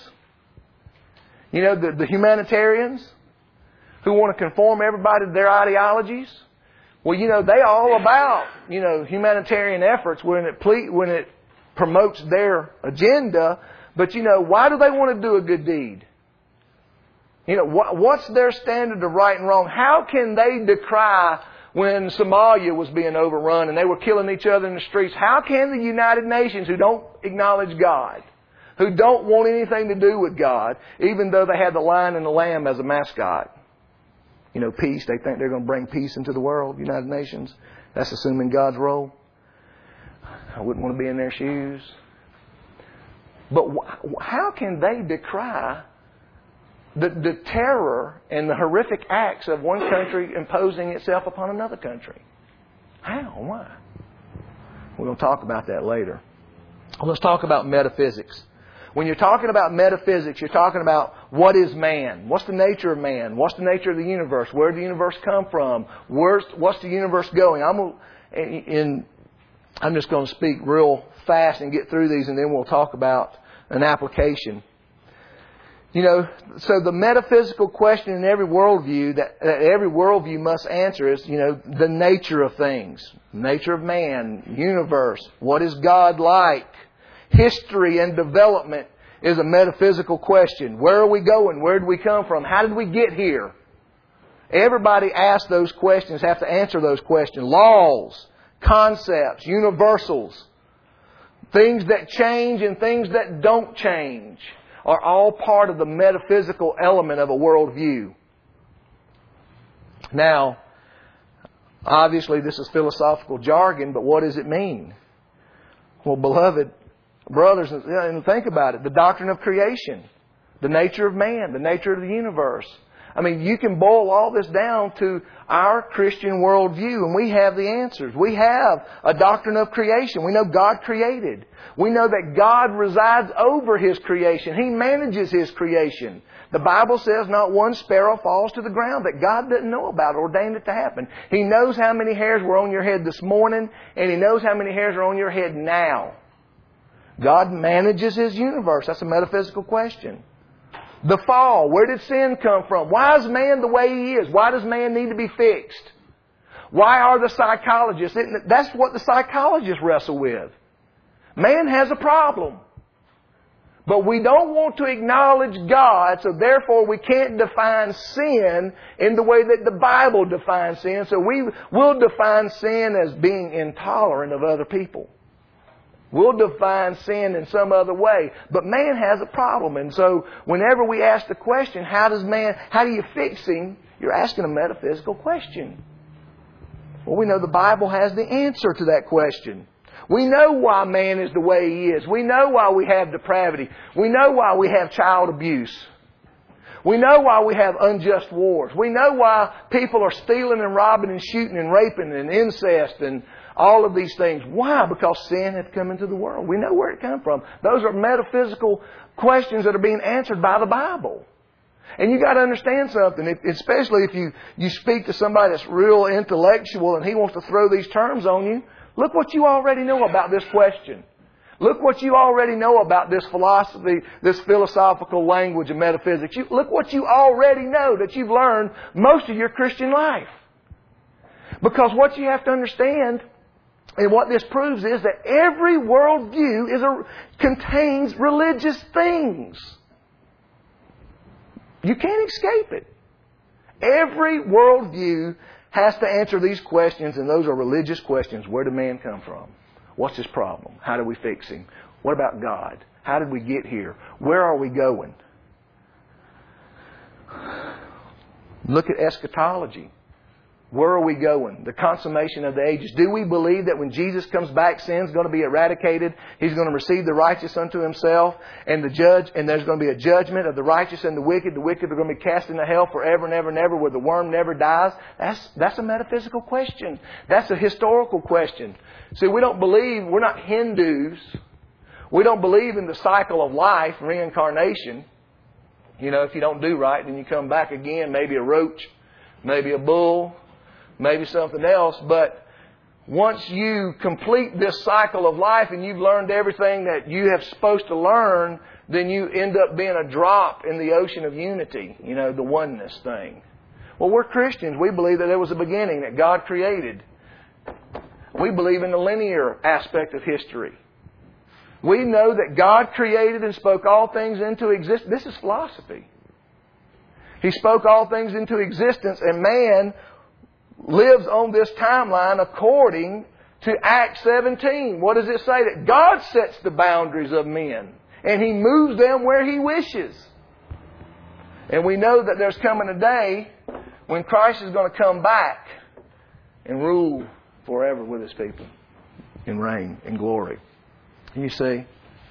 you know, the, the humanitarians who want to conform everybody to their ideologies. Well, you know, they all about, you know, humanitarian efforts when it ple- when it promotes their agenda. But, you know, why do they want to do a good deed? You know, wh- what's their standard of right and wrong? How can they decry when Somalia was being overrun and they were killing each other in the streets? How can the United Nations, who don't acknowledge God, who don't want anything to do with God, even though they had the lion and the lamb as a mascot, you know, peace, they think they're going to bring peace into the world, United Nations. That's assuming God's role. I wouldn't want to be in their shoes. But wh- how can they decry the, the terror and the horrific acts of one country imposing itself upon another country? How? Why? We're going to talk about that later. Let's talk about metaphysics. When you're talking about metaphysics, you're talking about what is man? What's the nature of man? What's the nature of the universe? Where did the universe come from? Where's, what's the universe going? I'm, in, I'm just going to speak real fast and get through these, and then we'll talk about an application. You know, so the metaphysical question in every worldview that, that every worldview must answer is, you know, the nature of things. Nature of man, universe. What is God like? History and development is a metaphysical question. Where are we going? Where did we come from? How did we get here? Everybody asks those questions, have to answer those questions. Laws, concepts, universals, things that change and things that don't change are all part of the metaphysical element of a worldview. Now, obviously this is philosophical jargon, but what does it mean? Well, beloved brothers, and think about it. The doctrine of creation, the nature of man, the nature of the universe. I mean, you can boil all this down to our Christian worldview, and we have the answers. We have a doctrine of creation. We know God created. We know that God resides over His creation. He manages His creation. The Bible says not one sparrow falls to the ground that God doesn't know about, ordained it to happen. He knows how many hairs were on your head this morning, and He knows how many hairs are on your head now. God manages His universe. That's a metaphysical question. The fall. Where did sin come from? Why is man the way he is? Why does man need to be fixed? Why are the psychologists? That's what the psychologists wrestle with. Man has a problem. But we don't want to acknowledge God, so therefore we can't define sin in the way that the Bible defines sin. So we will define sin as being intolerant of other people. We'll define sin in some other way. But man has a problem. And so whenever we ask the question, how does man, how do you fix him? You're asking a metaphysical question. Well, we know the Bible has the answer to that question. We know why man is the way he is. We know why we have depravity. We know why we have child abuse. We know why we have unjust wars. We know why people are stealing and robbing and shooting and raping and incest and all of these things. Why? Because sin had come into the world. We know where it came from. Those are metaphysical questions that are being answered by the Bible. And you got to understand something, if, especially if you, you speak to somebody that's real intellectual and he wants to throw these terms on you. Look what you already know about this question. Look what you already know about this philosophy, this philosophical language of metaphysics. You, look what you already know that you've learned most of your Christian life. Because what you have to understand, and what this proves, is that every worldview is a, contains religious things. You can't escape it. Every worldview has to answer these questions, and those are religious questions. Where did man come from? What's his problem? How do we fix him? What about God? How did we get here? Where are we going? Look at eschatology. Where are we going? The consummation of the ages. Do we believe that when Jesus comes back, sin's going to be eradicated? He's going to receive the righteous unto Himself, and the judge, and there's going to be a judgment of the righteous and the wicked. The wicked are going to be cast into hell forever and ever and ever, where the worm never dies. That's that's a metaphysical question. That's a historical question. See, we don't believe, we're not Hindus. We don't believe in the cycle of life, reincarnation. You know, if you don't do right, then you come back again, maybe a roach, maybe a bull, maybe something else. But once you complete this cycle of life and you've learned everything that you have supposed to learn, then you end up being a drop in the ocean of unity, you know, the oneness thing. Well, we're Christians. We believe that there was a beginning, that God created. We believe in the linear aspect of history. We know that God created and spoke all things into existence. This is philosophy. He spoke all things into existence, and man lives on this timeline according to Acts seventeen. What does it say? That God sets the boundaries of men, and He moves them where He wishes. And we know that there's coming a day when Christ is going to come back and rule forever with His people in reign and glory. You see?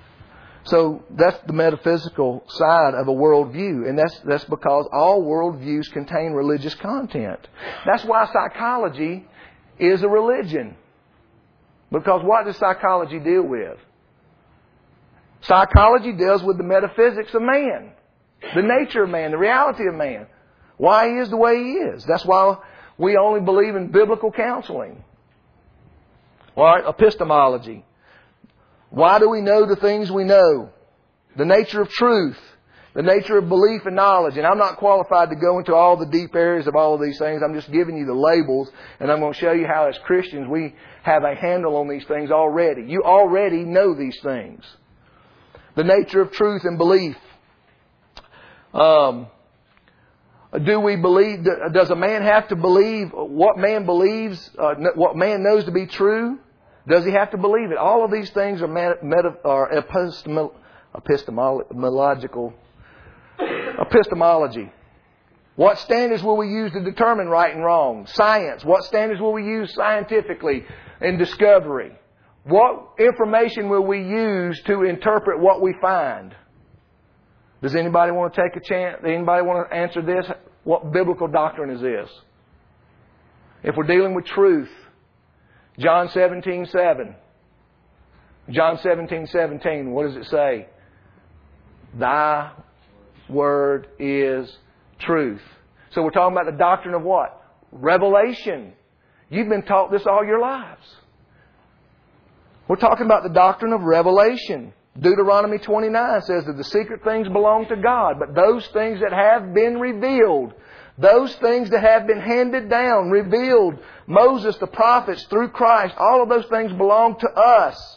So that's the metaphysical side of a worldview. And that's that's because all worldviews contain religious content. That's why psychology is a religion. Because what does psychology deal with? Psychology deals with the metaphysics of man. The nature of man, the reality of man. Why he is the way he is. That's why we only believe in biblical counseling. All right, epistemology. Why do we know the things we know? The nature of truth. The nature of belief and knowledge. And I'm not qualified to go into all the deep areas of all of these things. I'm just giving you the labels. And I'm going to show you how as Christians we have a handle on these things already. You already know these things. The nature of truth and belief. Um, do we believe, does a man have to believe what man believes, uh, what man knows to be true? Does he have to believe it? All of these things are, meta, meta, are epistemol, epistemological. Epistemology. What standards will we use to determine right and wrong? Science. What standards will we use scientifically in discovery? What information will we use to interpret what we find? Does anybody want to take a chance? Anybody want to answer this? What biblical doctrine is this? If we're dealing with truth, John seventeen seven. John seventeen seventeen, what does it say? Thy word is truth. So we're talking about the doctrine of what? Revelation. You've been taught this all your lives. We're talking about the doctrine of revelation. Deuteronomy twenty-nine says that the secret things belong to God, but those things that have been revealed, those things that have been handed down, revealed, Moses, the prophets, through Christ, all of those things belong to us.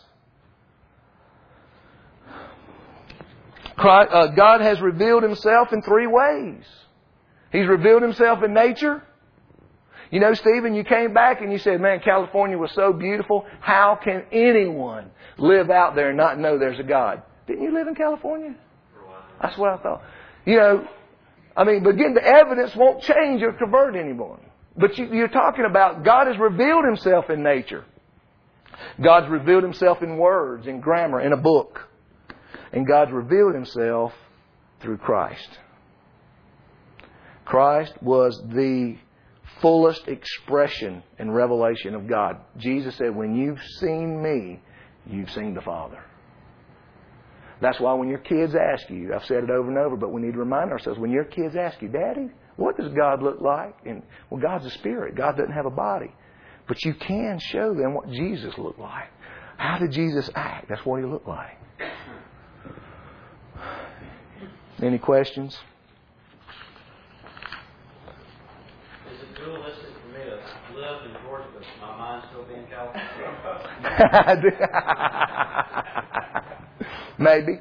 Christ, uh, God has revealed Himself in three ways. He's revealed Himself in nature. You know, Stephen, you came back and you said, man, California was so beautiful. How can anyone live out there and not know there's a God? Didn't you live in California? That's what I thought. You know, I mean, but again, the evidence won't change or convert anyone. But you, you're talking about God has revealed Himself in nature. God's revealed Himself in words, in grammar, in a book. And God's revealed Himself through Christ. Christ was the fullest expression and revelation of God. Jesus said, when you've seen me, you've seen the Father. That's why when your kids ask you, I've said it over and over, but we need to remind ourselves, when your kids ask you, Daddy, what does God look like? And well, God's a spirit. God doesn't have a body. But you can show them what Jesus looked like. How did Jesus act? That's what He looked like. Any questions? Is it realistic for me to live in Georgia but my mind still be in California? Maybe.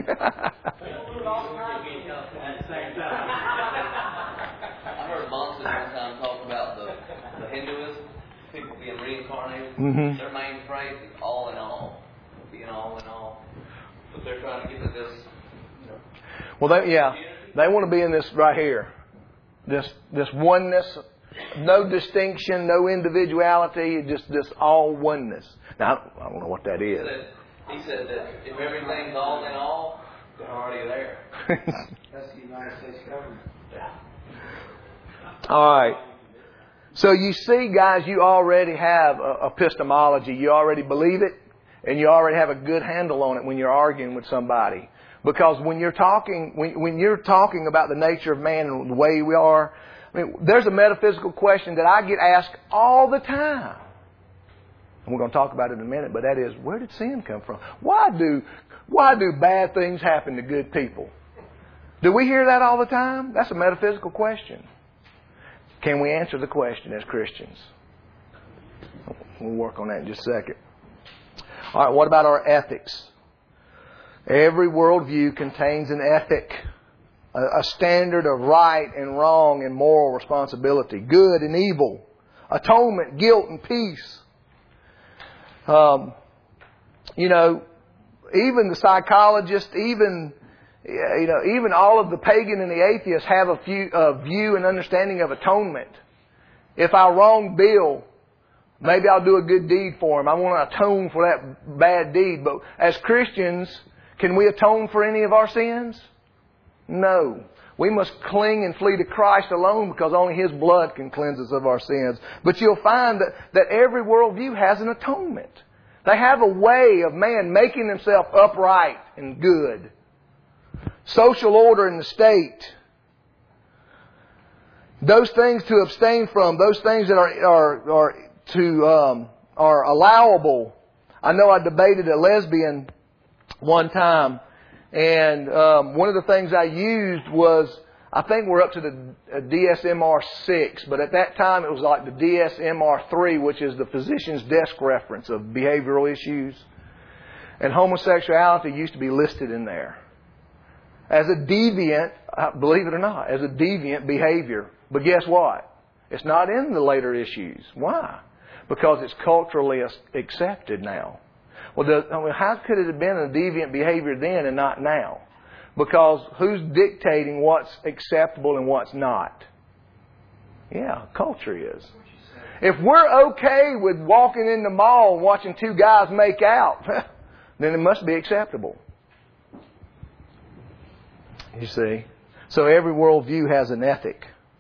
I heard monks at one time talk about the, the Hinduism, people being reincarnated. Mm-hmm. Their main phrase is all in all, being all in all. But they're trying to get to this. Well, they, yeah, they want to be in this right here. This this oneness, no distinction, no individuality, just this all oneness. Now, I don't know what that is. He said that if everything's all in all, they're already there. That's the United States government. Yeah. All right. So you see, guys, you already have a epistemology. You already believe it, and you already have a good handle on it when you're arguing with somebody. Because when you're talking, when, when you're talking about the nature of man and the way we are, I mean, there's a metaphysical question that I get asked all the time. And we're going to talk about it in a minute, but that is, where did sin come from? Why do, why do bad things happen to good people? Do we hear that all the time? That's a metaphysical question. Can we answer the question as Christians? We'll work on that in just a second. All right, what about our ethics? Every worldview contains an ethic, a, a standard of right and wrong and moral responsibility, good and evil, atonement, guilt and peace. Um, you know, even the psychologists, even you know, even all of the pagan and the atheists have a few a view and understanding of atonement. If I wrong Bill, maybe I'll do a good deed for him. I want to atone for that bad deed. But as Christians, can we atone for any of our sins? No. We must cling and flee to Christ alone because only His blood can cleanse us of our sins. But you'll find that, that every worldview has an atonement. They have a way of man making himself upright and good. Social order in the state. Those things to abstain from, those things that are are, are to um, are allowable. I know I debated a lesbian one time, and um, one of the things I used was, I think we're up to the uh, D S M R six, but at that time it was like the D S M R three, which is the physician's desk reference of behavioral issues. And homosexuality used to be listed in there as a deviant, believe it or not, as a deviant behavior. But guess what? It's not in the later issues. Why? Because it's culturally accepted now. Well, the, I mean, how could it have been a deviant behavior then and not now? Because who's dictating what's acceptable and what's not? Yeah, culture is. If we're okay with walking in the mall and watching two guys make out, then it must be acceptable. You see? So every worldview has an ethic.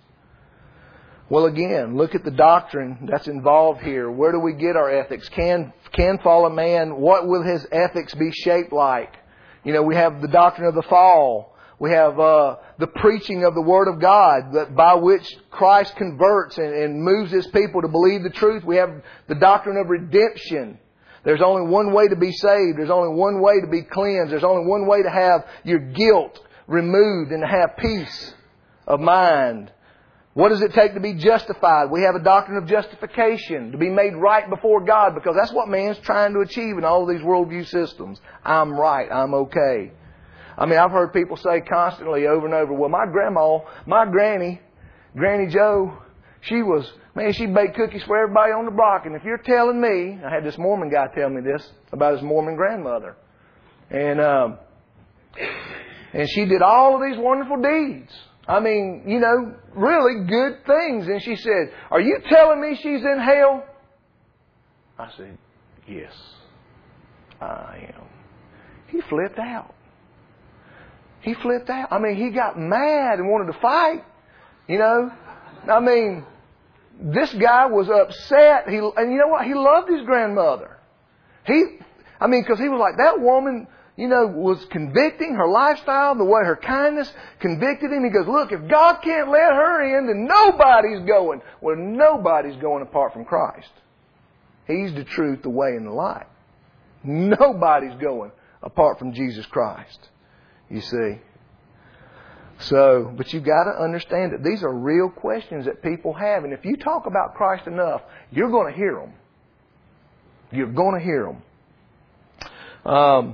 Well, again, look at the doctrine that's involved here. Where do we get our ethics? Can can fallen man, what will his ethics be shaped like? You know, we have the doctrine of the fall. We have uh, the preaching of the Word of God, that by which Christ converts and, and moves His people to believe the truth. We have the doctrine of redemption. There's only one way to be saved. There's only one way to be cleansed. There's only one way to have your guilt removed and to have peace of mind. What does it take to be justified? We have a doctrine of justification, to be made right before God, because that's what man's trying to achieve in all of these worldview systems. I'm right. I'm okay. I mean, I've heard people say constantly over and over, well, my grandma, my granny, Granny Joe, she was, man, she baked cookies for everybody on the block. And if you're telling me, I had this Mormon guy tell me this about his Mormon grandmother. And, um, and she did all of these wonderful deeds. I mean, you know, really good things. And she said, are you telling me she's in hell? I said, yes, I am. He flipped out. He flipped out. I mean, he got mad and wanted to fight. You know, I mean, this guy was upset. He, and you know what? He loved his grandmother. He, I mean, because he was like, that woman, you know, was convicting her lifestyle, the way her kindness convicted him. He goes, look, if God can't let her in, then nobody's going. Well, nobody's going apart from Christ. He's the truth, the way, and the light. Nobody's going apart from Jesus Christ. You see. So, but you've got to understand that these are real questions that people have. And if you talk about Christ enough, you're going to hear them. You're going to hear them. Um,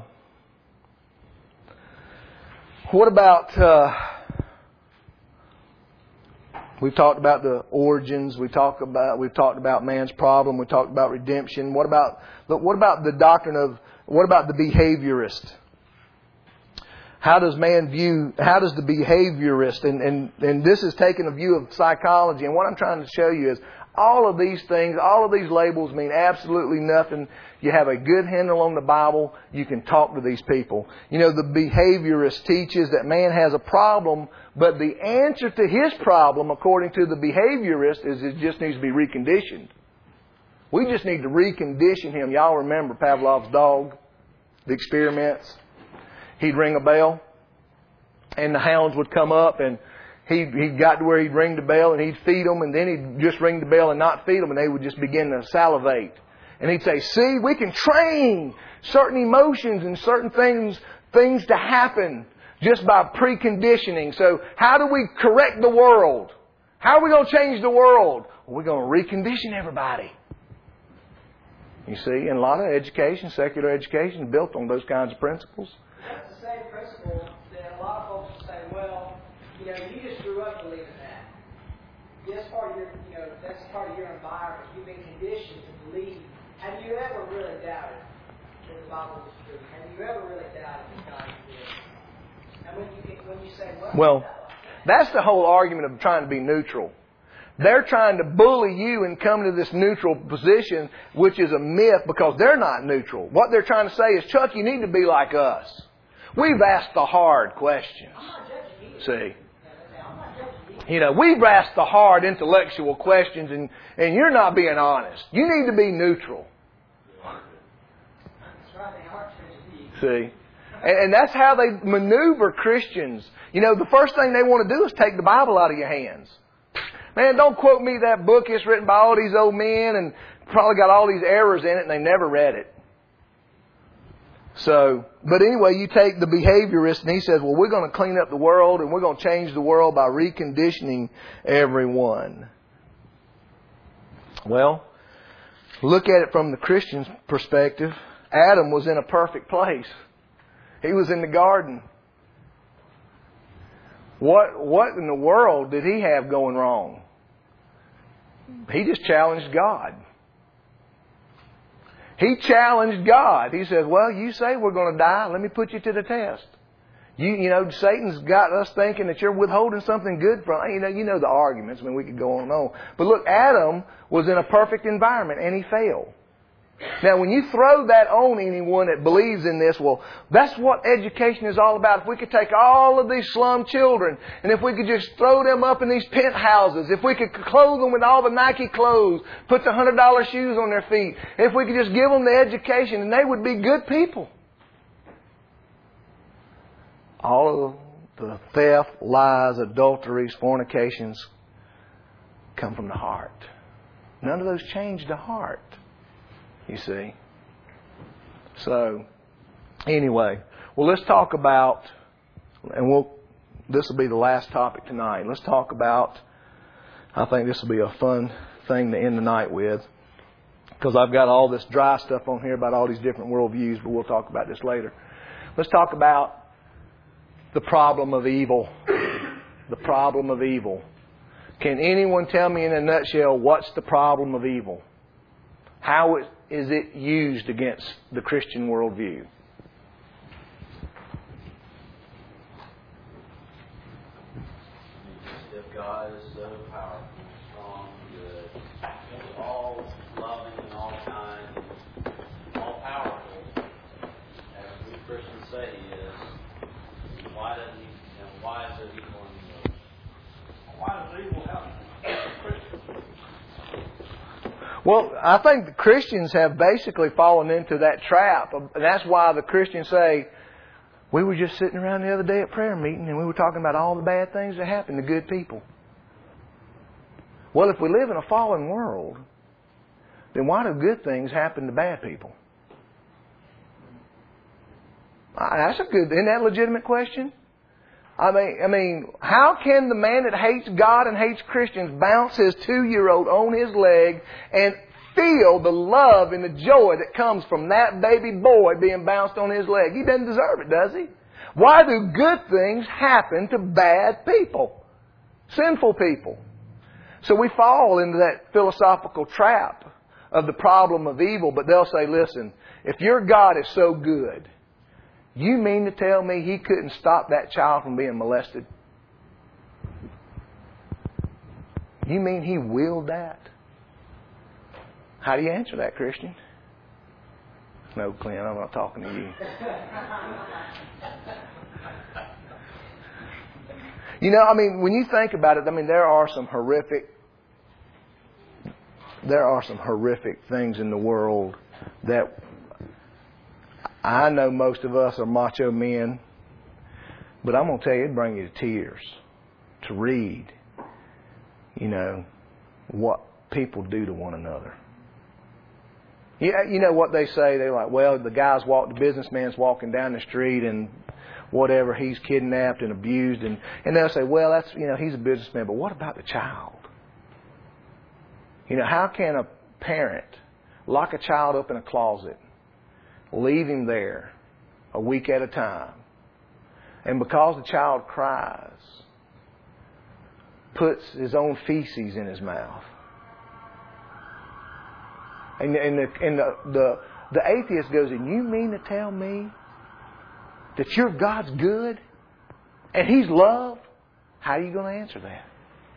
what about, uh, we've talked about the origins. We talk about, we've talked about man's problem. We talked about redemption. What about, what about the doctrine of, what about the behaviorist? How does man view, how does the behaviorist, and, and, and this is taking a view of psychology, and what I'm trying to show you is all of these things, all of these labels mean absolutely nothing. You have a good handle on the Bible, you can talk to these people. You know, the behaviorist teaches that man has a problem, but the answer to his problem, according to the behaviorist, is it just needs to be reconditioned. We just need to recondition him. Y'all remember Pavlov's dog, the experiments? He'd ring a bell, and the hounds would come up, and he he got to where he'd ring the bell, and he'd feed them, and then he'd just ring the bell and not feed them, and they would just begin to salivate. And he'd say, see, we can train certain emotions and certain things things to happen just by preconditioning. So how do we correct the world? How are we going to change the world? Well, we're going to recondition everybody. You see, and a lot of education, secular education, is built on those kinds of principles. That's the same principle that a lot of folks will say, well, you know, you just grew up believing that. That's part of your, you know, that's part of your environment. You've been conditioned to believe. Have you ever really doubted that the Bible is true? Have you ever really doubted that God exists? And when you when you say, well, well, that's the whole argument of trying to be neutral. They're trying to bully you and come to this neutral position, which is a myth because they're not neutral. What they're trying to say is, Chuck, you need to be like us. We've asked the hard questions. See? You know, we've asked the hard intellectual questions and, and you're not being honest. You need to be neutral. See? And, and that's how they maneuver Christians. You know, the first thing they want to do is take the Bible out of your hands. Man, don't quote me that book. It's written by all these old men and probably got all these errors in it and they never read it. So, but anyway, you take the behaviorist and he says, well, we're going to clean up the world and we're going to change the world by reconditioning everyone. Well, look at it from the Christian's perspective. Adam was in a perfect place. He was in the garden. What, what in the world did he have going wrong? He just challenged God. He challenged God. He says, well, you say we're going to die. Let me put you to the test. You, you know, Satan's got us thinking that you're withholding something good from, you know, you know the arguments. I mean, we could go on and on. But look, Adam was in a perfect environment and he failed. Now, when you throw that on anyone that believes in this, well, that's what education is all about. If we could take all of these slum children, and if we could just throw them up in these penthouses, if we could clothe them with all the Nike clothes, put the one hundred dollar shoes on their feet, if we could just give them the education, and they would be good people. All of the theft, lies, adulteries, fornications come from the heart. None of those change the heart, you see. So, anyway, well, let's talk about, and we'll, this will be the last topic tonight. Let's talk about, I think this will be a fun thing to end the night with, because I've got all this dry stuff on here about all these different worldviews, but we'll talk about this later. Let's talk about the problem of evil. The problem of evil. Can anyone tell me in a nutshell what's the problem of evil? How is it used against the Christian worldview? If God is so powerful, strong, good, all loving and all kind, all powerful, as we Christians say He is, why doesn't He? You know, why is there evil in the world? Why does evil happen? Well, I think the Christians have basically fallen into that trap. And that's why the Christians say, we were just sitting around the other day at prayer meeting and we were talking about all the bad things that happen to good people. Well, if we live in a fallen world, then why do good things happen to bad people? That's a good, isn't that a legitimate question? I mean, I mean, how can the man that hates God and hates Christians bounce his two-year-old on his leg and feel the love and the joy that comes from that baby boy being bounced on his leg? He doesn't deserve it, does he? Why do good things happen to bad people? Sinful people. So we fall into that philosophical trap of the problem of evil, but they'll say, listen, if your God is so good, you mean to tell me He couldn't stop that child from being molested? You mean He willed that? How do you answer that, Christian? No, Clint, I'm not talking to you. You know, I mean, when you think about it, I mean, there are some horrific, there are some horrific things in the world that I know most of us are macho men, but I'm going to tell you, it'd bring you to tears to read, you know, what people do to one another. Yeah, you know what they say? They're like, well, the guy's walk, the businessman's walking down the street and whatever, he's kidnapped and abused, and, and they'll say, well, that's, you know, he's a businessman, but what about the child? You know, how can a parent lock a child up in a closet, leave him there a week at a time, and because the child cries, puts his own feces in his mouth? And, and, the, and the, the, the atheist goes, and you mean to tell me that your God's good and He's love? How are you going to answer that?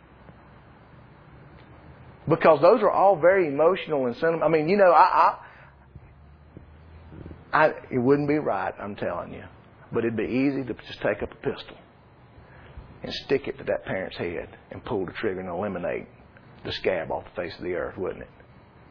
Because those are all very emotional and sentimental. I mean, you know, I, I, I, it wouldn't be right, I'm telling you. But it'd be easy to just take up a pistol and stick it to that parent's head and pull the trigger and eliminate the scab off the face of the earth, wouldn't it?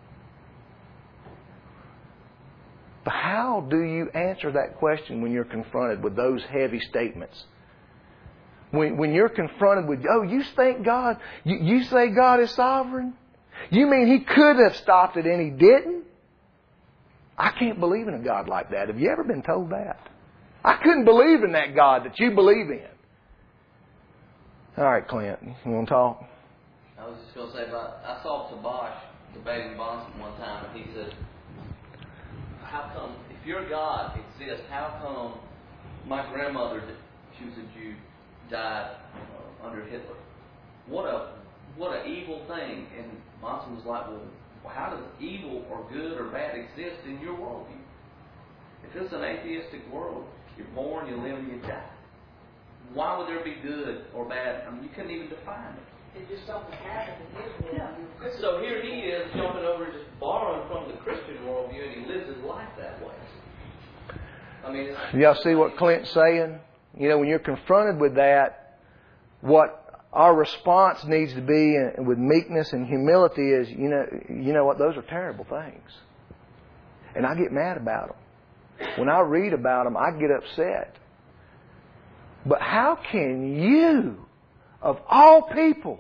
But how do you answer that question when you're confronted with those heavy statements? When, when you're confronted with, oh, you think God, you, you say God is sovereign? You mean He could have stopped it and He didn't? I can't believe in a God like that. Have you ever been told that? I couldn't believe in that God that you believe in. All right, Clint, you want to talk? I was just going to say, about, I saw Tabash debating Bonson one time, and he said, how come, if your God exists, how come my grandmother, she was a Jew, died uh, under Hitler? What a what an evil thing. And Bonson was like, well, how does evil or good or bad exist in your worldview? If it's an atheistic world, you're born, you live, and you die. Why would there be good or bad? I mean, you couldn't even define it. it just something happened in his world. Yeah. So here he is jumping over and just borrowing from the Christian worldview, and he lives his life that way. I mean, it's, y'all see what Clint's saying? You know, when you're confronted with that, what our response needs to be with meekness and humility is, you know, you know what? Those are terrible things. And I get mad about them. When I read about them, I get upset. But how can you, of all people,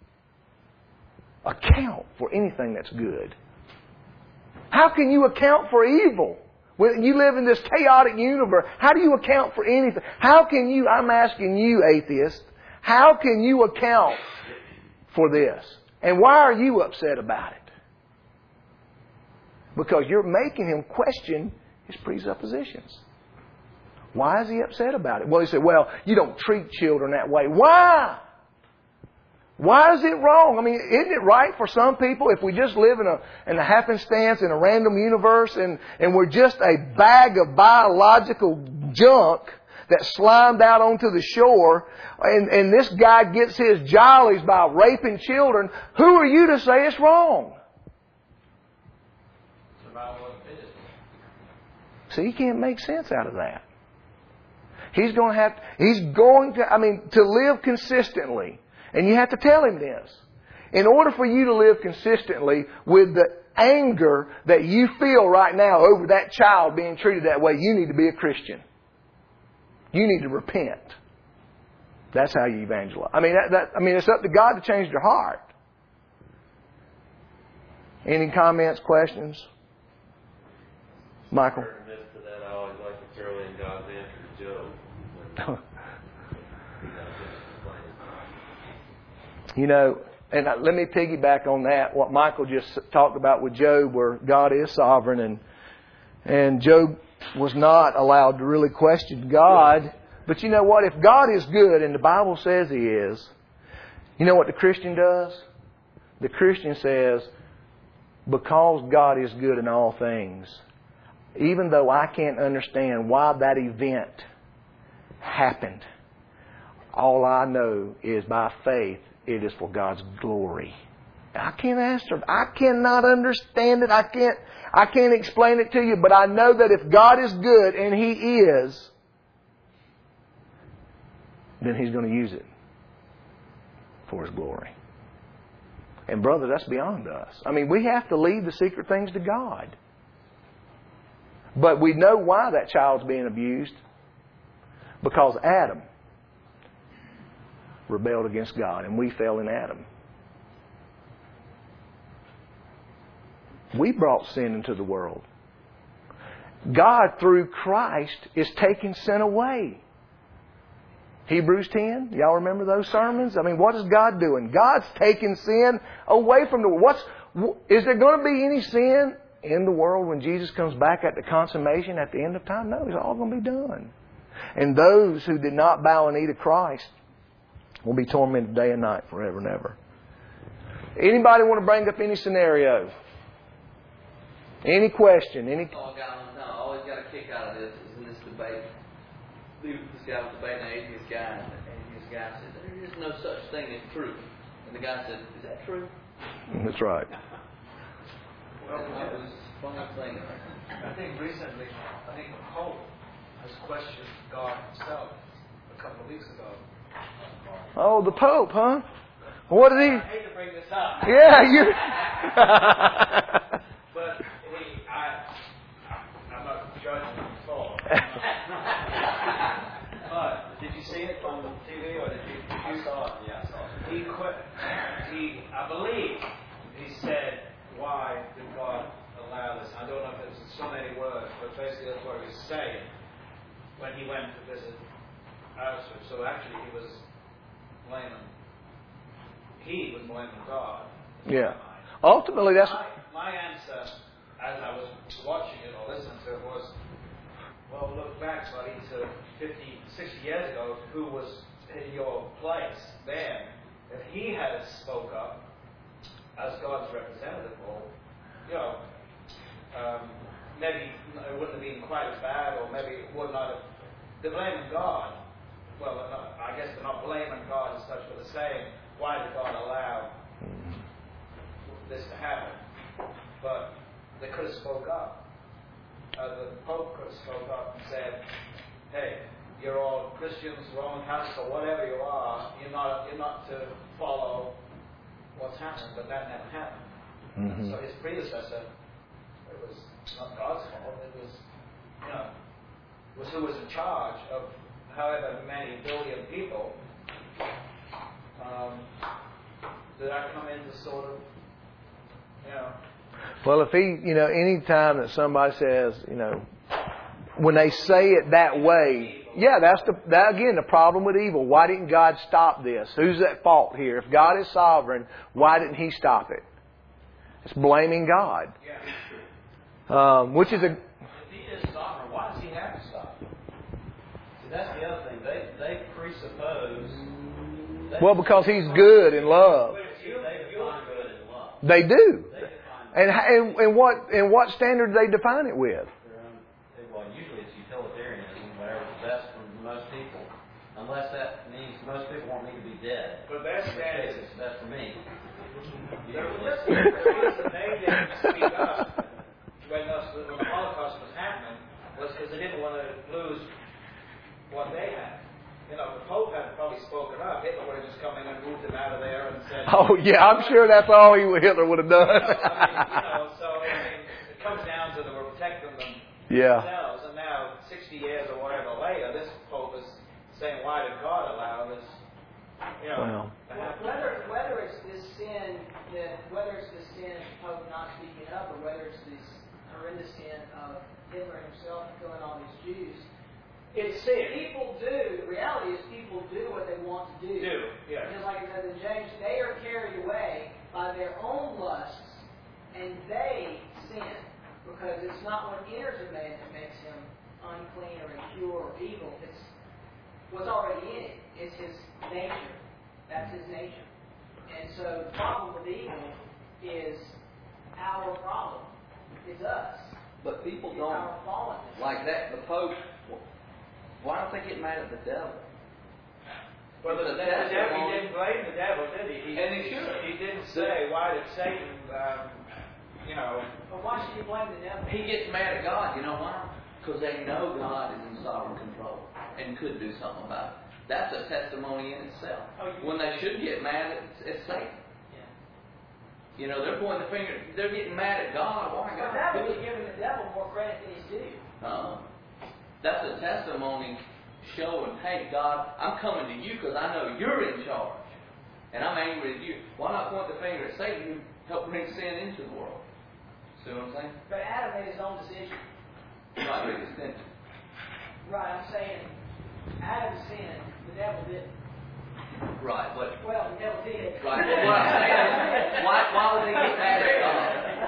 account for anything that's good? How can you account for evil? When you live in this chaotic universe, how do you account for anything? How can you, I'm asking you, atheist, how can you account for this? And why are you upset about it? Because you're making him question his presuppositions. Why is he upset about it? Well, he said, well, you don't treat children that way. Why? Why is it wrong? I mean, isn't it right for some people if we just live in a in a happenstance in a random universe and, and we're just a bag of biological junk that's slimed out onto the shore and, and this guy gets his jollies by raping children, who are you to say it's wrong? See, he can't make sense out of that. He's going to have, he's going to, I mean, to live consistently. And you have to tell him this. In order for you to live consistently with the anger that you feel right now over that child being treated that way, you need to be a Christian. You need to repent. That's how you evangelize. I mean, that, that, I mean, it's up to God to change your heart. Any comments, questions? Michael? To that, I always like to throw in God's answer to Job. You know, and let me piggyback on that, what Michael just talked about with Job, where God is sovereign, and and Job was not allowed to really question God. But you know what? If God is good, and the Bible says He is, you know what the Christian does? The Christian says, because God is good in all things, even though I can't understand why that event happened, all I know is by faith, it is for God's glory. I can't answer. I cannot understand it. I can't. I can't explain it to you. But I know that if God is good, and He is, then He's going to use it for His glory. And brother, that's beyond us. I mean, we have to leave the secret things to God. But we know why that child's being abused. Because Adam rebelled against God, and we fell in Adam. We brought sin into the world. God, through Christ, is taking sin away. Hebrews ten, y'all remember those sermons? I mean, what is God doing? God's taking sin away from the world. What's, is there going to be any sin in the world when Jesus comes back at the consummation at the end of time? No, it's all going to be done. And those who did not bow a knee to Christ will be tormented day and night forever and ever. Anybody want to bring up any scenario? Any question? Any? All got, no, I always got a kick out of this is in this debate. This guy was debating an atheist guy, and the atheist guy said, there is no such thing as truth. And the guy said, is that true? That's right. Well, that was the funniest thing. I think recently, I think the Pope has questioned God himself a couple of weeks ago. Oh, the Pope, huh? What did he? I hate to bring this up. Yeah, you. But he, I, I'm not judging him at all. But did you see it on T V or did you? You saw it. Yeah, I saw it. He quit. He, I believe, he said, "Why did God allow this?" I don't know if it was in so many words, but basically that's what he was saying when he went to visit Auschwitz. So actually, he was blaming. He was blaming God. Yeah. Ultimately, that's. My, my answer, as I was watching it or listening to it, was, well, look back, buddy, to fifty, sixty years ago, who was in your place then. If he had spoke up as God's representative, or, you know, um, maybe it wouldn't have been quite as bad, or maybe it would not have. They're blaming God. Well, not, I guess they're not blaming God as such, but they're saying, why did God allow this to happen? But they could have spoke up. Uh, the Pope could have spoke up and said, hey, you're all Christians, Roman Catholics, or whatever you are, you're not, you're not to follow what's happening, but that never happened. Mm-hmm. So his predecessor, it was not God's fault, it was, you know, was who was in charge of however many billion people. Um, did that come into sort of, you know? Well, if he, you know, any time that somebody says, you know, when they say it that way, yeah, that's the, that again, the problem with evil. Why didn't God stop this? Who's at fault here? If God is sovereign, why didn't He stop it? It's blaming God. Um, which is a... If He is sovereign, why does He have to stop? See, that's the other thing. They, they presuppose... They Well, because He's good in love. They define good in love. They do. They define And, and, and what and what standard do they define it with? Well, usually it's utilitarianism, whatever's best for most people. Unless that means most people want me to be dead. But that's In which case, it's best for me. The reason they didn't speak up when, us, when the Holocaust was happening was because they didn't want to lose what they had. You know, the Pope had probably spoken up. Hitler would have just come in and moved him out of there and said... Oh, yeah, I'm sure that's all he, Hitler would have done. You know, I mean, you know, so I mean, it comes down to they were protecting them Yeah. themselves. And now, sixty years or whatever later, this Pope is saying, why did God allow this, you know, Wow. to happen? Whether whether it's this sin that whether it's the sin of the Pope not speaking up, or whether it's this horrendous sin of Hitler himself killing all these Jews, It's sin. people do. The reality is, people do what they want to do. Do, yeah. Just like it says in James, they are carried away by their own lusts, and they sin, because it's not what enters a man that makes him unclean or impure or evil. It's what's already in it. It's his nature. That's his nature. And so the problem with evil is our problem. It's us. But people It's don't our fallenness. like that. The Pope. Why don't they get mad at the devil? Well, the, the, the devil, he didn't blame the devil, did he? he And he should. He didn't say, why did Satan, um, you know... But why should you blame the devil? He gets mad at God. You know why? Because they know God is in sovereign control and could do something about it. That's a testimony in itself. Oh, you- When they should get mad at, at Satan. Yeah. You know, they're pointing the finger. They're getting mad at God. Why But God? that do would be it? giving the devil more credit than he's due. Uh-uh. That's a testimony showing, hey, God, I'm coming to you because I know you're in charge. And I'm angry at you. Why not point the finger at Satan who helped bring sin into the world? See what I'm saying? But Adam made his own decision. Right, big extension. Right, I'm saying Adam sinned, the devil didn't. Right, but Well, the devil did. right. But what I'm saying is, why, why would they get mad at God?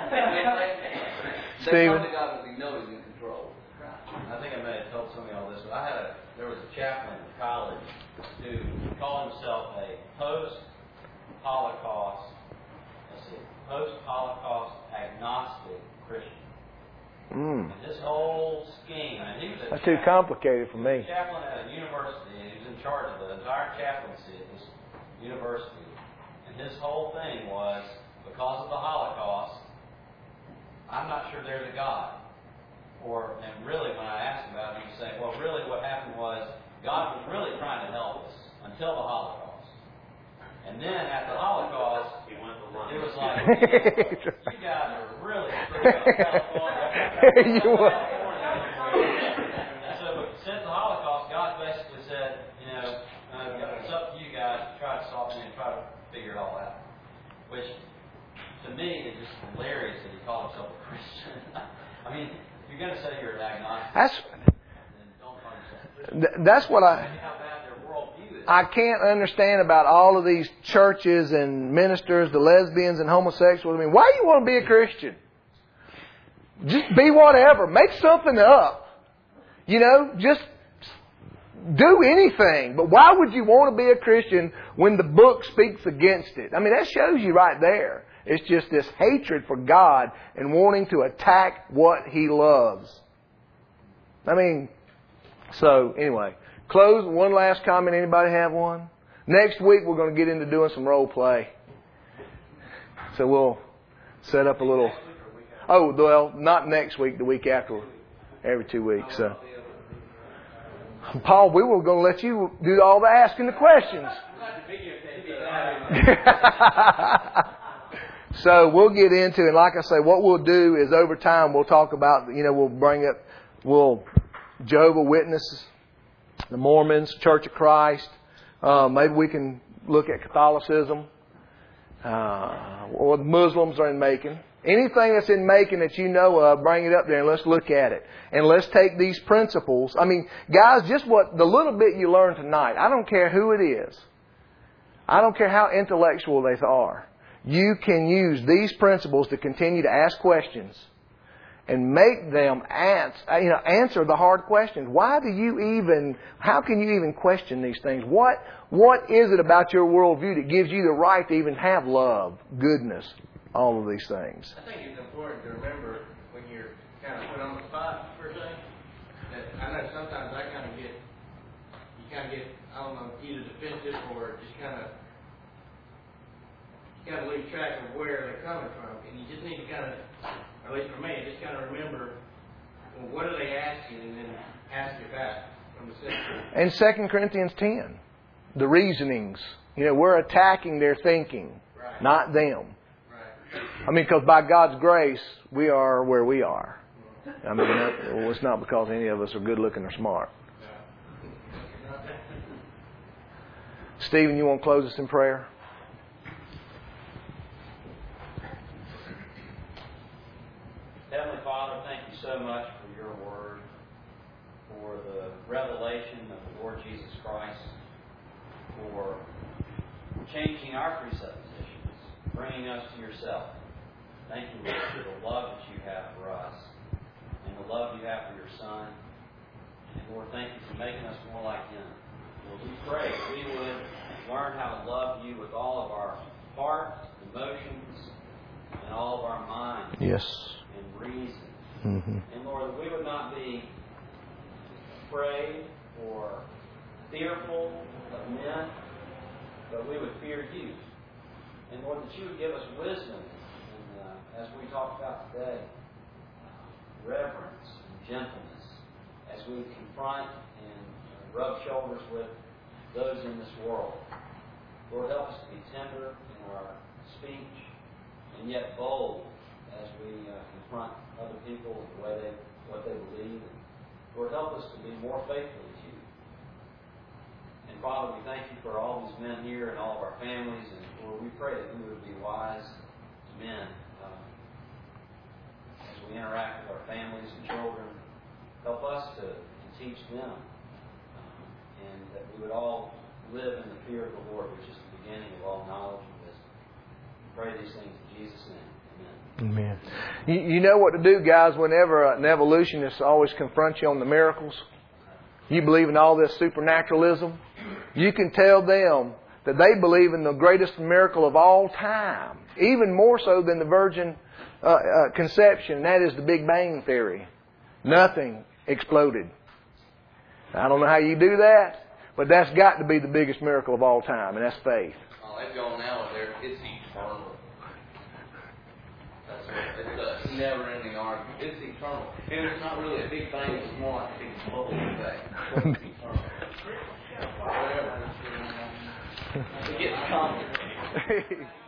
They Stephen? come to God because He knows He's in control. I think I may have told some of y'all this, but I had a, there was a chaplain in college who called himself a post-Holocaust, let's see, post-Holocaust agnostic Christian. Mm. And his whole scheme, and he was a That's too complicated for me. chaplain at a university, and he was in charge of the entire chaplaincy at this university. And his whole thing was, because of the Holocaust, I'm not sure there's a God. Or, and really, when I asked him about it, he was saying, well, really what happened was God was really trying to help us until the Holocaust. And then after the Holocaust, He went to it London. was like, you, know, you guys are really screwed up. California. You are. And so, but since the Holocaust, God basically said, you know, uh, it's up to you guys to try to solve it and try to figure it all out. Which, to me, is just hilarious that he called himself a Christian. I mean, if you're going to say you're an agnostic, That's then don't call yourself a Christian. that's what I. How bad their worldview is. I can't understand about all of these churches and ministers, the lesbians and homosexuals. I mean, why do you want to be a Christian? Just be whatever. Make something up. You know, just do anything. But why would you want to be a Christian when the book speaks against it? I mean, that shows you right there. It's just this hatred for God and wanting to attack what He loves. I mean, so anyway, close. One last comment. Anybody have one? Next week we're going to get into doing some role play. So we'll set up a little... Oh, well, not next week, the week after. Every two weeks. So. Paul, we were going to let you do all the asking the questions. So we'll get into it. Like I say, what we'll do is over time we'll talk about, you know, we'll bring up, we'll Jehovah Witnesses, the Mormons, Church of Christ. Uh, maybe we can look at Catholicism. Uh, or the Muslims are in Macon. Anything that's in Macon that you know of, bring it up there and let's look at it. And let's take these principles. I mean, guys, just what the little bit you learned tonight, I don't care who it is. I don't care how intellectual they are. You can use these principles to continue to ask questions and make them answer, you know, answer the hard questions. Why do you even, how can you even question these things? What, what is it about your worldview that gives you the right to even have love, goodness, all of these things? I think it's important to remember when you're kind of put on the spot, per se, that I know sometimes I kind of get, you kind of get, I don't know, either defensive or just kind of, you kind of lose track of where they're coming from. And you just need to kind of, or at least for me, just kind of remember, well, what are they asking, and then ask it back from the center. And Second Corinthians ten, the reasonings. You know, we're attacking their thinking, Right. not them. Right. I mean, because by God's grace, we are where we are. I mean, well, it's not because any of us are good looking or smart. Stephen, you want to close us in prayer? Heavenly Father, thank you so much for your word, for the revelation of the Lord Jesus Christ, for changing our presuppositions, bringing us to yourself. Thank you, Lord, for the love that you have for us and the love you have for your Son. And Lord, thank you for making us more like Him. Lord, we pray that we would learn how to love you with all of our heart, emotions, and all of our minds. Yes. And reason. Mm-hmm. And Lord, that we would not be afraid or fearful of men, but we would fear you. And Lord, that you would give us wisdom, and uh, as we talked about today, uh, reverence and gentleness as we confront and uh, rub shoulders with those in this world. Lord, help us to be tender in our speech and yet bold as we uh, confront other people and the way they, what they believe. And Lord, help us to be more faithful to you. And Father, we thank you for all these men here and all of our families. And Lord, we pray that we would be wise men uh, as we interact with our families and children. Help us to, to teach them. Um, and that we would all live in the fear of the Lord, which is the beginning of all knowledge and wisdom. We pray these things in Jesus' name. Amen. You, you know what to do, guys, whenever an evolutionist always confronts you on the miracles. You believe in all this supernaturalism. You can tell them that they believe in the greatest miracle of all time. Even more so than the virgin uh, uh, conception. And that is the Big Bang Theory. Nothing exploded. I don't know how you do that, but that's got to be the biggest miracle of all time, and that's faith. Oh, they've gone now with their, it's eternal. That's what, it's a never-ending argument. It's eternal. And it's not really a big bang, it's more like a big bubble thing. It's eternal. Whatever. It gets complicated.